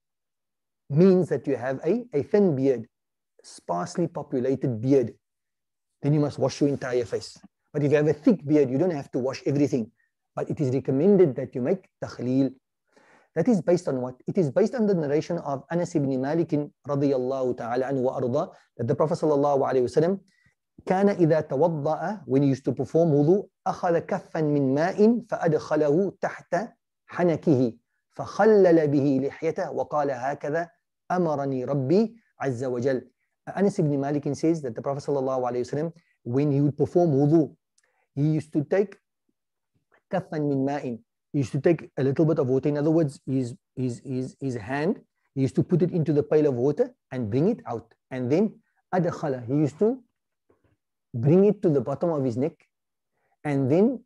means that you have a thin beard, sparsely populated beard. Then you must wash your entire face. But if you have a thick beard, you don't have to wash everything. But it is recommended that you make takhleel. That is based on what? It is based on the narration of Anas ibn Malik radiyallahu ta'ala anhu wa arda, that the Prophet sallallahu alayhi wa sallam, كان إذا توضأ, when he used to perform wudu, أخذ كفا من ماء فأدخله تحت حنكه فخلل به لحيته وقال هكذا أمرني ربي عز وجل. Anas ibn Malik says that the Prophet sallallahu alayhi wasallam, when he would perform wudu, he used to take kaffan min ma'in. He used to take a little bit of water. In other words, his hand, he used to put it into the pail of water and bring it out. And then adkhala, he used to bring it to the bottom of his neck and then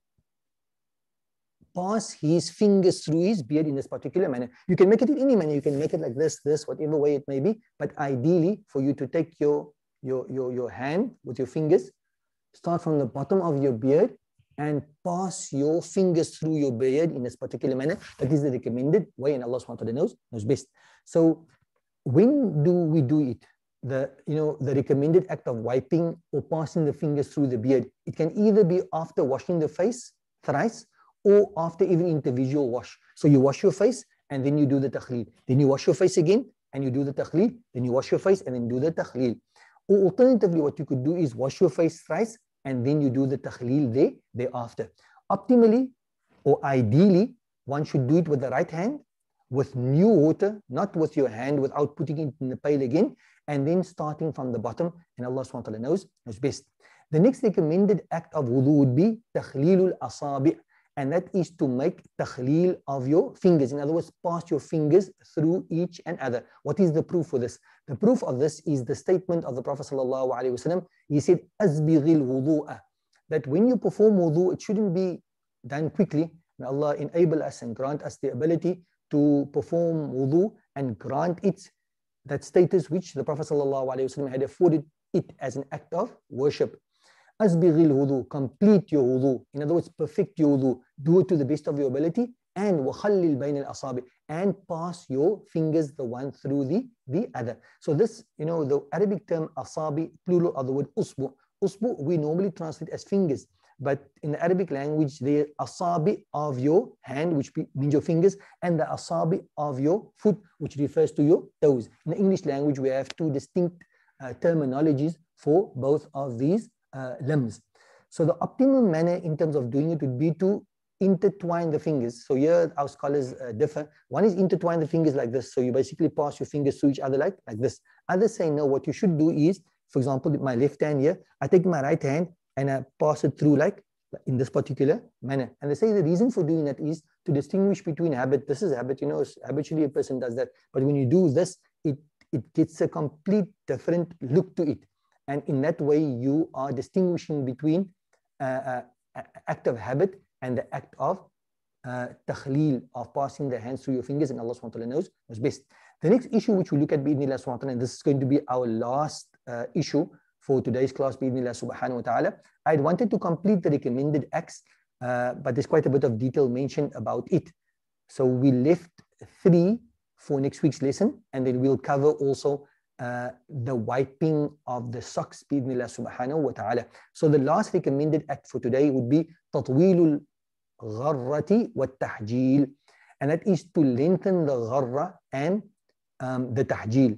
pass his fingers through his beard in this particular manner. You can make it in any manner. You can make it like this, whatever way it may be. But ideally, for you to take your hand with your fingers, start from the bottom of your beard and pass your fingers through your beard in this particular manner. That is the recommended way, and Allah SWT knows best. So when do we do it? The recommended act of wiping or passing the fingers through the beard. It can either be after washing the face thrice, or after even individual wash. So you wash your face and then you do the takhleel. Then you wash your face again and you do the takhleel. Then you wash your face and then do the takhleel. Or alternatively, what you could do is wash your face thrice and then you do the takhleel thereafter. Optimally or ideally, one should do it with the right hand, with new water, not with your hand, without putting it in the pail again, and then starting from the bottom, and Allah SWT knows best. The next recommended act of wudu would be takhleelul asabi'. And that is to make takhleel of your fingers. In other words, pass your fingers through each and other. What is the proof for this? The proof of this is the statement of the Prophet sallallahu alaihi wasallam. He said, "Asbighil wudu'a." That when you perform wudu, it shouldn't be done quickly. May Allah enable us and grant us the ability to perform wudu and grant it that status which the Prophet sallallahu alaihi wasallam had afforded it as an act of worship. Asbighil wudu, complete your wudu. In other words, perfect your wudu. Do it to the best of your ability. And wakhallil bayn al-asabi, and pass your fingers the one through the other. So this, the Arabic term asabi, plural of the word usbu. Usbu we normally translate as fingers, but in the Arabic language, the asabi of your hand, which means your fingers, and the asabi of your foot, which refers to your toes. In the English language, we have two distinct terminologies for both of these limbs. So the optimal manner in terms of doing it would be to intertwine the fingers. So here our scholars differ. One is intertwine the fingers like this. So you basically pass your fingers through each other like this. Others say no, what you should do is, for example, my left hand here, I take my right hand and I pass it through like in this particular manner. And they say the reason for doing that is to distinguish between habit. This is habit, habitually a person does that. But when you do this, it gets a complete different look to it. And in that way, you are distinguishing between act of habit and the act of takhleel, of passing the hands through your fingers, and Allah SWT knows best. The next issue which we look at, bi'idhnillah subhanahu, and this is going to be our last issue for today's class, bi'idhnillah subhanahu wa ta'ala. I wanted to complete the recommended acts, but there's quite a bit of detail mentioned about it. So we left 3 for next week's lesson, and then we'll cover also the wiping of the socks bi'idhnillah subhanahu wa ta'ala. So the last recommended act for today would be tatweelul gharrati wa tahjeel, and that is to lengthen the gharra and the tahjeel.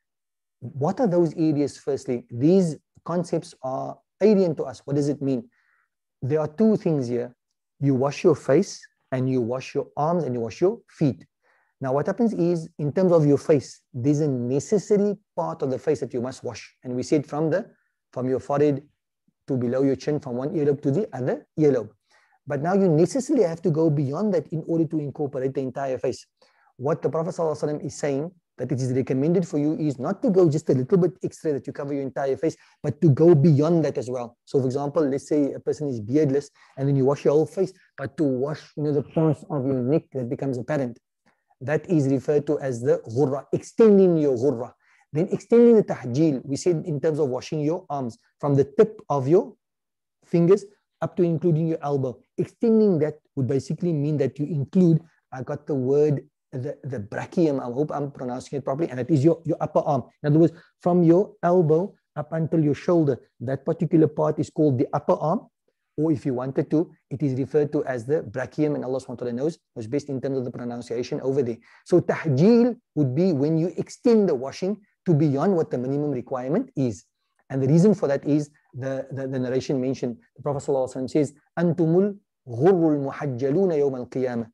What are those areas? Firstly, these concepts are alien to us. What does it mean? There are two things here. You wash your face and you wash your arms and you wash your feet. Now what happens is, in terms of your face, there's a necessary part of the face that you must wash. And we said from your forehead to below your chin, from one earlobe to the other earlobe. But now you necessarily have to go beyond that in order to incorporate the entire face. What the Prophet ﷺ is saying, that it is recommended for you, is not to go just a little bit extra that you cover your entire face, but to go beyond that as well. So for example, let's say a person is beardless and then you wash your whole face, but to wash the parts of your neck that becomes apparent. That is referred to as the ghurra, extending your ghurra. Then extending the tahjeel, we said in terms of washing your arms from the tip of your fingers up to including your elbow. Extending that would basically mean that you include, I got the word, the brachium, I hope I'm pronouncing it properly, and that is your upper arm. In other words, from your elbow up until your shoulder, that particular part is called the upper arm, or if you wanted to, it is referred to as the brachium, and Allah subhanahu wa ta'ala knows best in terms of the pronunciation over there. So tahjeel would be when you extend the washing to beyond what the minimum requirement is. And the reason for that is the narration mentioned. The Prophet ﷺ says, Antumul ghurrul muhajjaluna yawm al-qiyamah.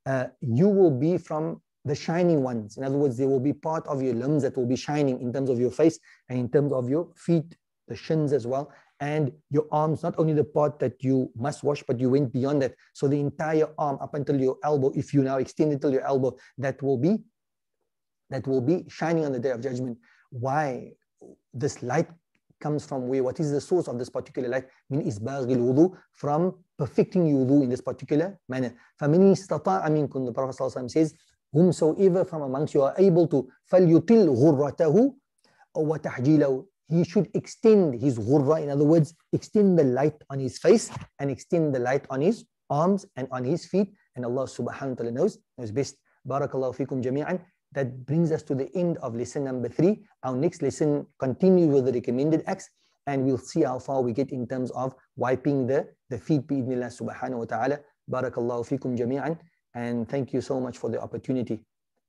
You will be from the shining ones. In other words, there will be part of your limbs that will be shining in terms of your face and in terms of your feet, the shins as well, and your arms, not only the part that you must wash, but you went beyond that. So the entire arm up until your elbow, if you now extend it till your elbow, that will be shining on the Day of Judgment. Why? This light comes from where? What is the source of this particular light? Min isbaghil wudu, from perfecting your wudu in this particular manner. فَمَنِ اسْتَطَاعَ مِنْكُمْ, the Prophet ﷺ says, whomsoever from amongst you are able to فَلْيُطِلْ غُرَّتَهُ وَتَحْجِيلَهُ, he should extend his ghurra, in other words, extend the light on his face and extend the light on his arms and on his feet. And Allah subhanahu wa ta'ala knows best. Barakallahu fikum jami'an. That brings us to the end of lesson number 3. Our next lesson continues with the recommended acts, and we'll see how far we get in terms of wiping the feet bi'idhnillah subhanahu wa ta'ala. Barakallahu fikum jami'an, and thank you so much for the opportunity.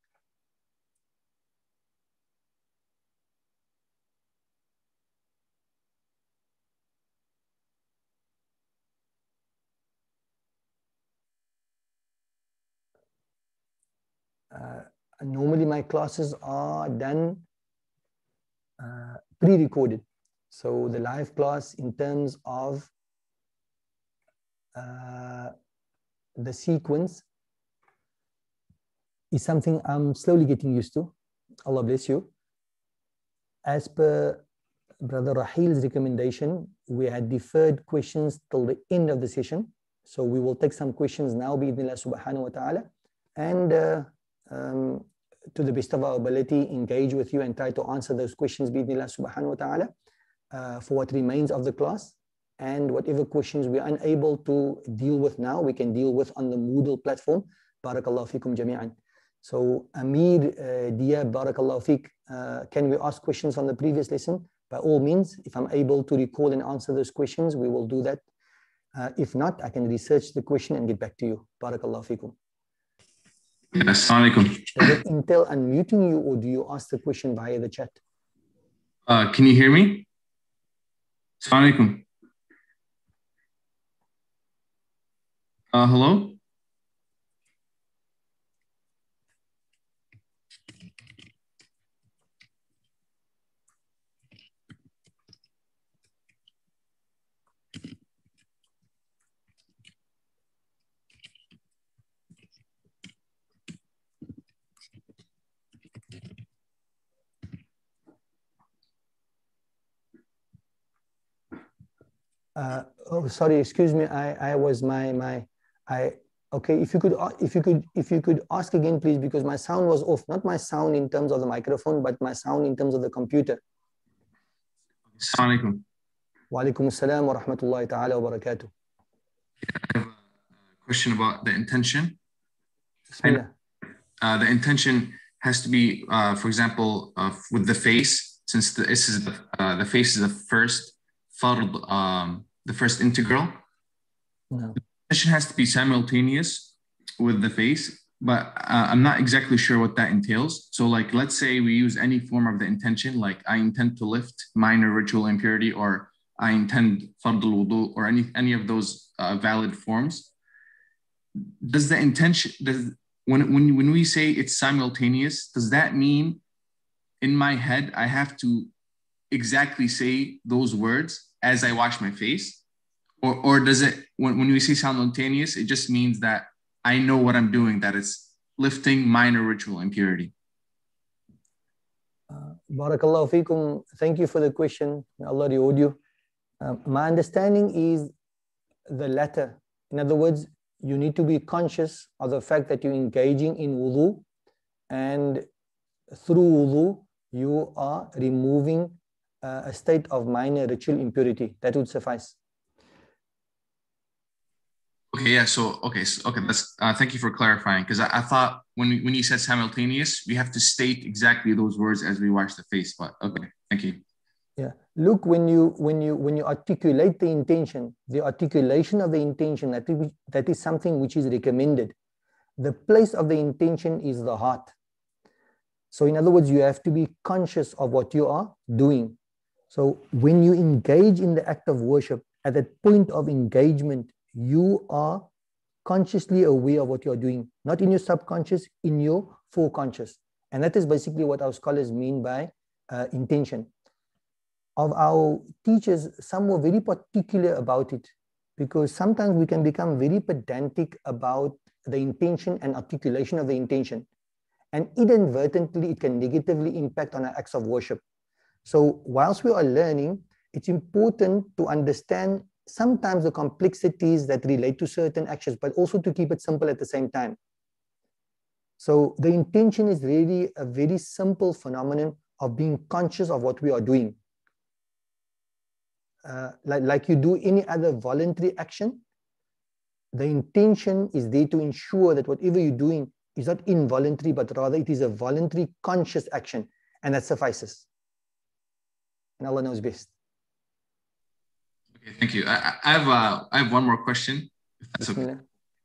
Normally my classes are done pre-recorded. So the live class in terms of the sequence is something I'm slowly getting used to. Allah bless you. As per Brother Rahil's recommendation, we had deferred questions till the end of the session. So we will take some questions now, bi'idhnillah subhanahu wa ta'ala, and to the best of our ability, engage with you and try to answer those questions, bi'idhnillah subhanahu wa ta'ala, for what remains of the class. And whatever questions we are unable to deal with now, we can deal with on the Moodle platform. Barakallahu fikum jami'an. So Amir Diya, barakallahu fik, can we ask questions on the previous lesson? By all means, if I'm able to recall and answer those questions, we will do that. If not, I can research the question and get back to you. Barakallahu fikum. Assalamu alaikum. Is it Intel unmuting you, or do you ask the question via the chat? Can you hear me? Assalamu alaikum. Hello? Oh, sorry, excuse me. Okay. If you could ask again, please, because my sound was off. Not my sound in terms of the microphone, but my sound in terms of the computer. Assalamu alaikum. Wa alaikum assalam wa rahmatullahi ta'ala wa barakatuh. I have a question about the intention. Bismillah. The intention has to be, for example, with the face. since this is the face is the first fard, the first integral. No. The intention has to be simultaneous with the face, but I'm not exactly sure what that entails. So, like, let's say we use any form of the intention, like I intend to lift minor ritual impurity, or I intend fard al-wudu, or any of those valid forms. Does the intention, when we say it's simultaneous, does that mean in my head I have to exactly say those words as I wash my face? Or does it, when we say simultaneous, it just means that I know what I'm doing, that it's lifting minor ritual impurity? Barakallahu feekum. Thank you for the question. May Allah reward you. My understanding is the latter. In other words, you need to be conscious of the fact that you're engaging in wudu, and through wudu, you are removing a state of minor ritual impurity. That would suffice. Okay, yeah. So that's thank you for clarifying, because I thought when you said simultaneous, we have to state exactly those words as we wash the face. But okay, thank you. Yeah. Look, when you articulate the intention, the articulation of the intention, that is something which is recommended. The place of the intention is the heart. So in other words, you have to be conscious of what you are doing. So when you engage in the act of worship, at that point of engagement, you are consciously aware of what you are doing, not in your subconscious, in your foreconscious. And that is basically what our scholars mean by intention. Of our teachers, some were very particular about it, because sometimes we can become very pedantic about the intention and articulation of the intention. And inadvertently, it can negatively impact on our acts of worship. So whilst we are learning, it's important to understand sometimes the complexities that relate to certain actions, but also to keep it simple at the same time. So the intention is really a very simple phenomenon of being conscious of what we are doing. Like you do any other voluntary action, the intention is there to ensure that whatever you're doing is not involuntary, but rather it is a voluntary conscious action, and that suffices. And Allah knows best. Okay, thank you. I have one more question, if that's okay.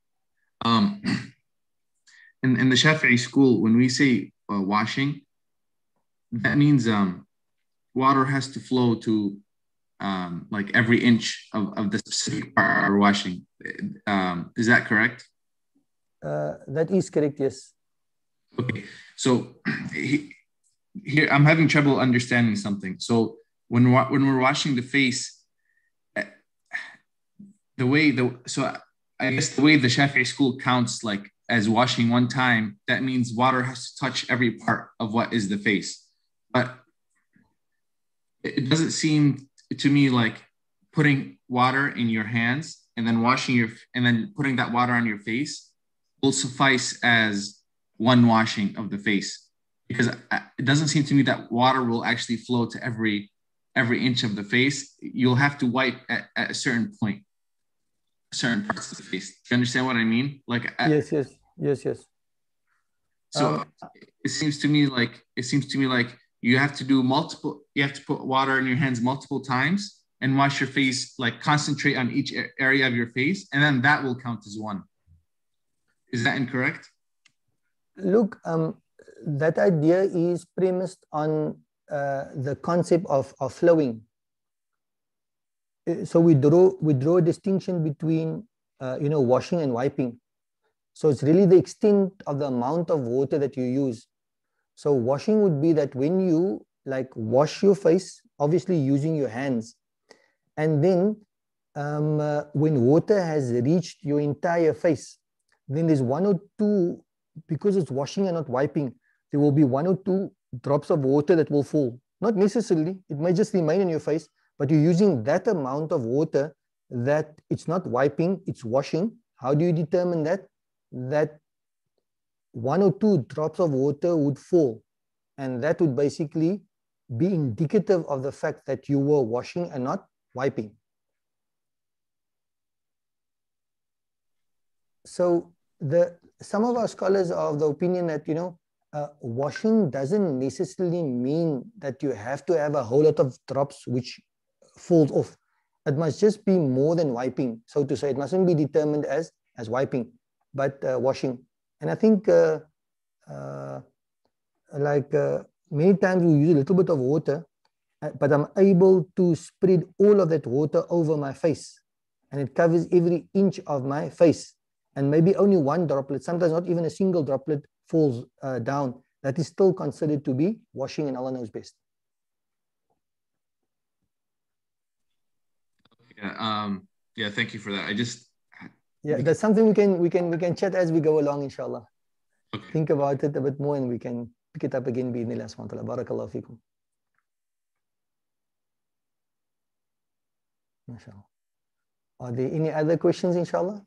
In the Shafi'i school, when we say washing, that means water has to flow to like every inch of the specific part we're washing. Is that correct? That is correct, yes. Okay, so here I'm having trouble understanding something. So when we're washing the face, so I guess the way the Shafi'i school counts, like as washing one time, that means water has to touch every part of what is the face. But it doesn't seem to me like putting water in your hands and then and then putting that water on your face will suffice as one washing of the face, because it doesn't seem to me that water will actually flow to every inch of the face. You'll have to wipe at a certain point, certain parts of the face. Do you understand what I mean? Like yes. So it seems to me like you have to put water in your hands multiple times and wash your face, like concentrate on each area of your face, and then that will count as one. Is that incorrect? Look, that idea is premised on the concept of flowing. So we draw a distinction between washing and wiping. So it's really the extent of the amount of water that you use. So washing would be that when you like wash your face, obviously using your hands, and then when water has reached your entire face, then there's one or two, because it's washing and not wiping, there will be one or two drops of water that will fall. Not necessarily, it may just remain in your face, but you're using that amount of water that it's not wiping, it's washing. How do you determine that? That one or two drops of water would fall, and that would basically be indicative of the fact that you were washing and not wiping. So some of our scholars are of the opinion that washing doesn't necessarily mean that you have to have a whole lot of drops which falls off. It must just be more than wiping, so to say. It mustn't be determined as wiping, but washing. And I think many times we use a little bit of water, but I'm able to spread all of that water over my face, and it covers every inch of my face. And maybe only one droplet, sometimes not even a single droplet, falls down. That is still considered to be washing, and Allah knows best. Yeah, thank you for that. That's something we can chat as we go along, inshallah. Okay. Think about it a bit more, and we can pick it up again. Bi-idhnillah subhanahu wa ta'ala. Barakallahu feekum. MashaAllah. Are there any other questions, inshallah?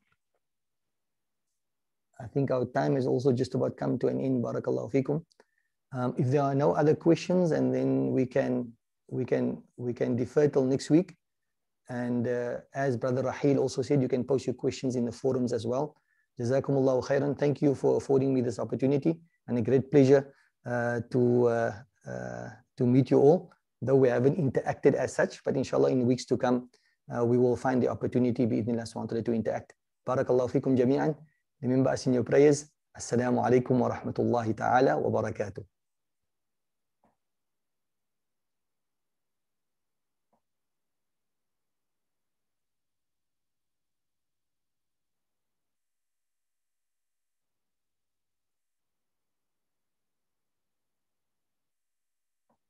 I think our time has also just about come to an end. Barakallahu feekum. If there are no other questions, and then we can defer till next week. And as Brother Raheel also said, you can post your questions in the forums as well. Jazakumullahu khairan. Thank you for affording me this opportunity, and a great pleasure to meet you all, though we haven't interacted as such, but inshallah in weeks to come, we will find the opportunity bi-idhnillah subhanahu wa ta'ala to interact. Barakallahu fikum jami'an. Remember us in your prayers. Assalamu alaikum wa rahmatullahi ta'ala wa barakatuh.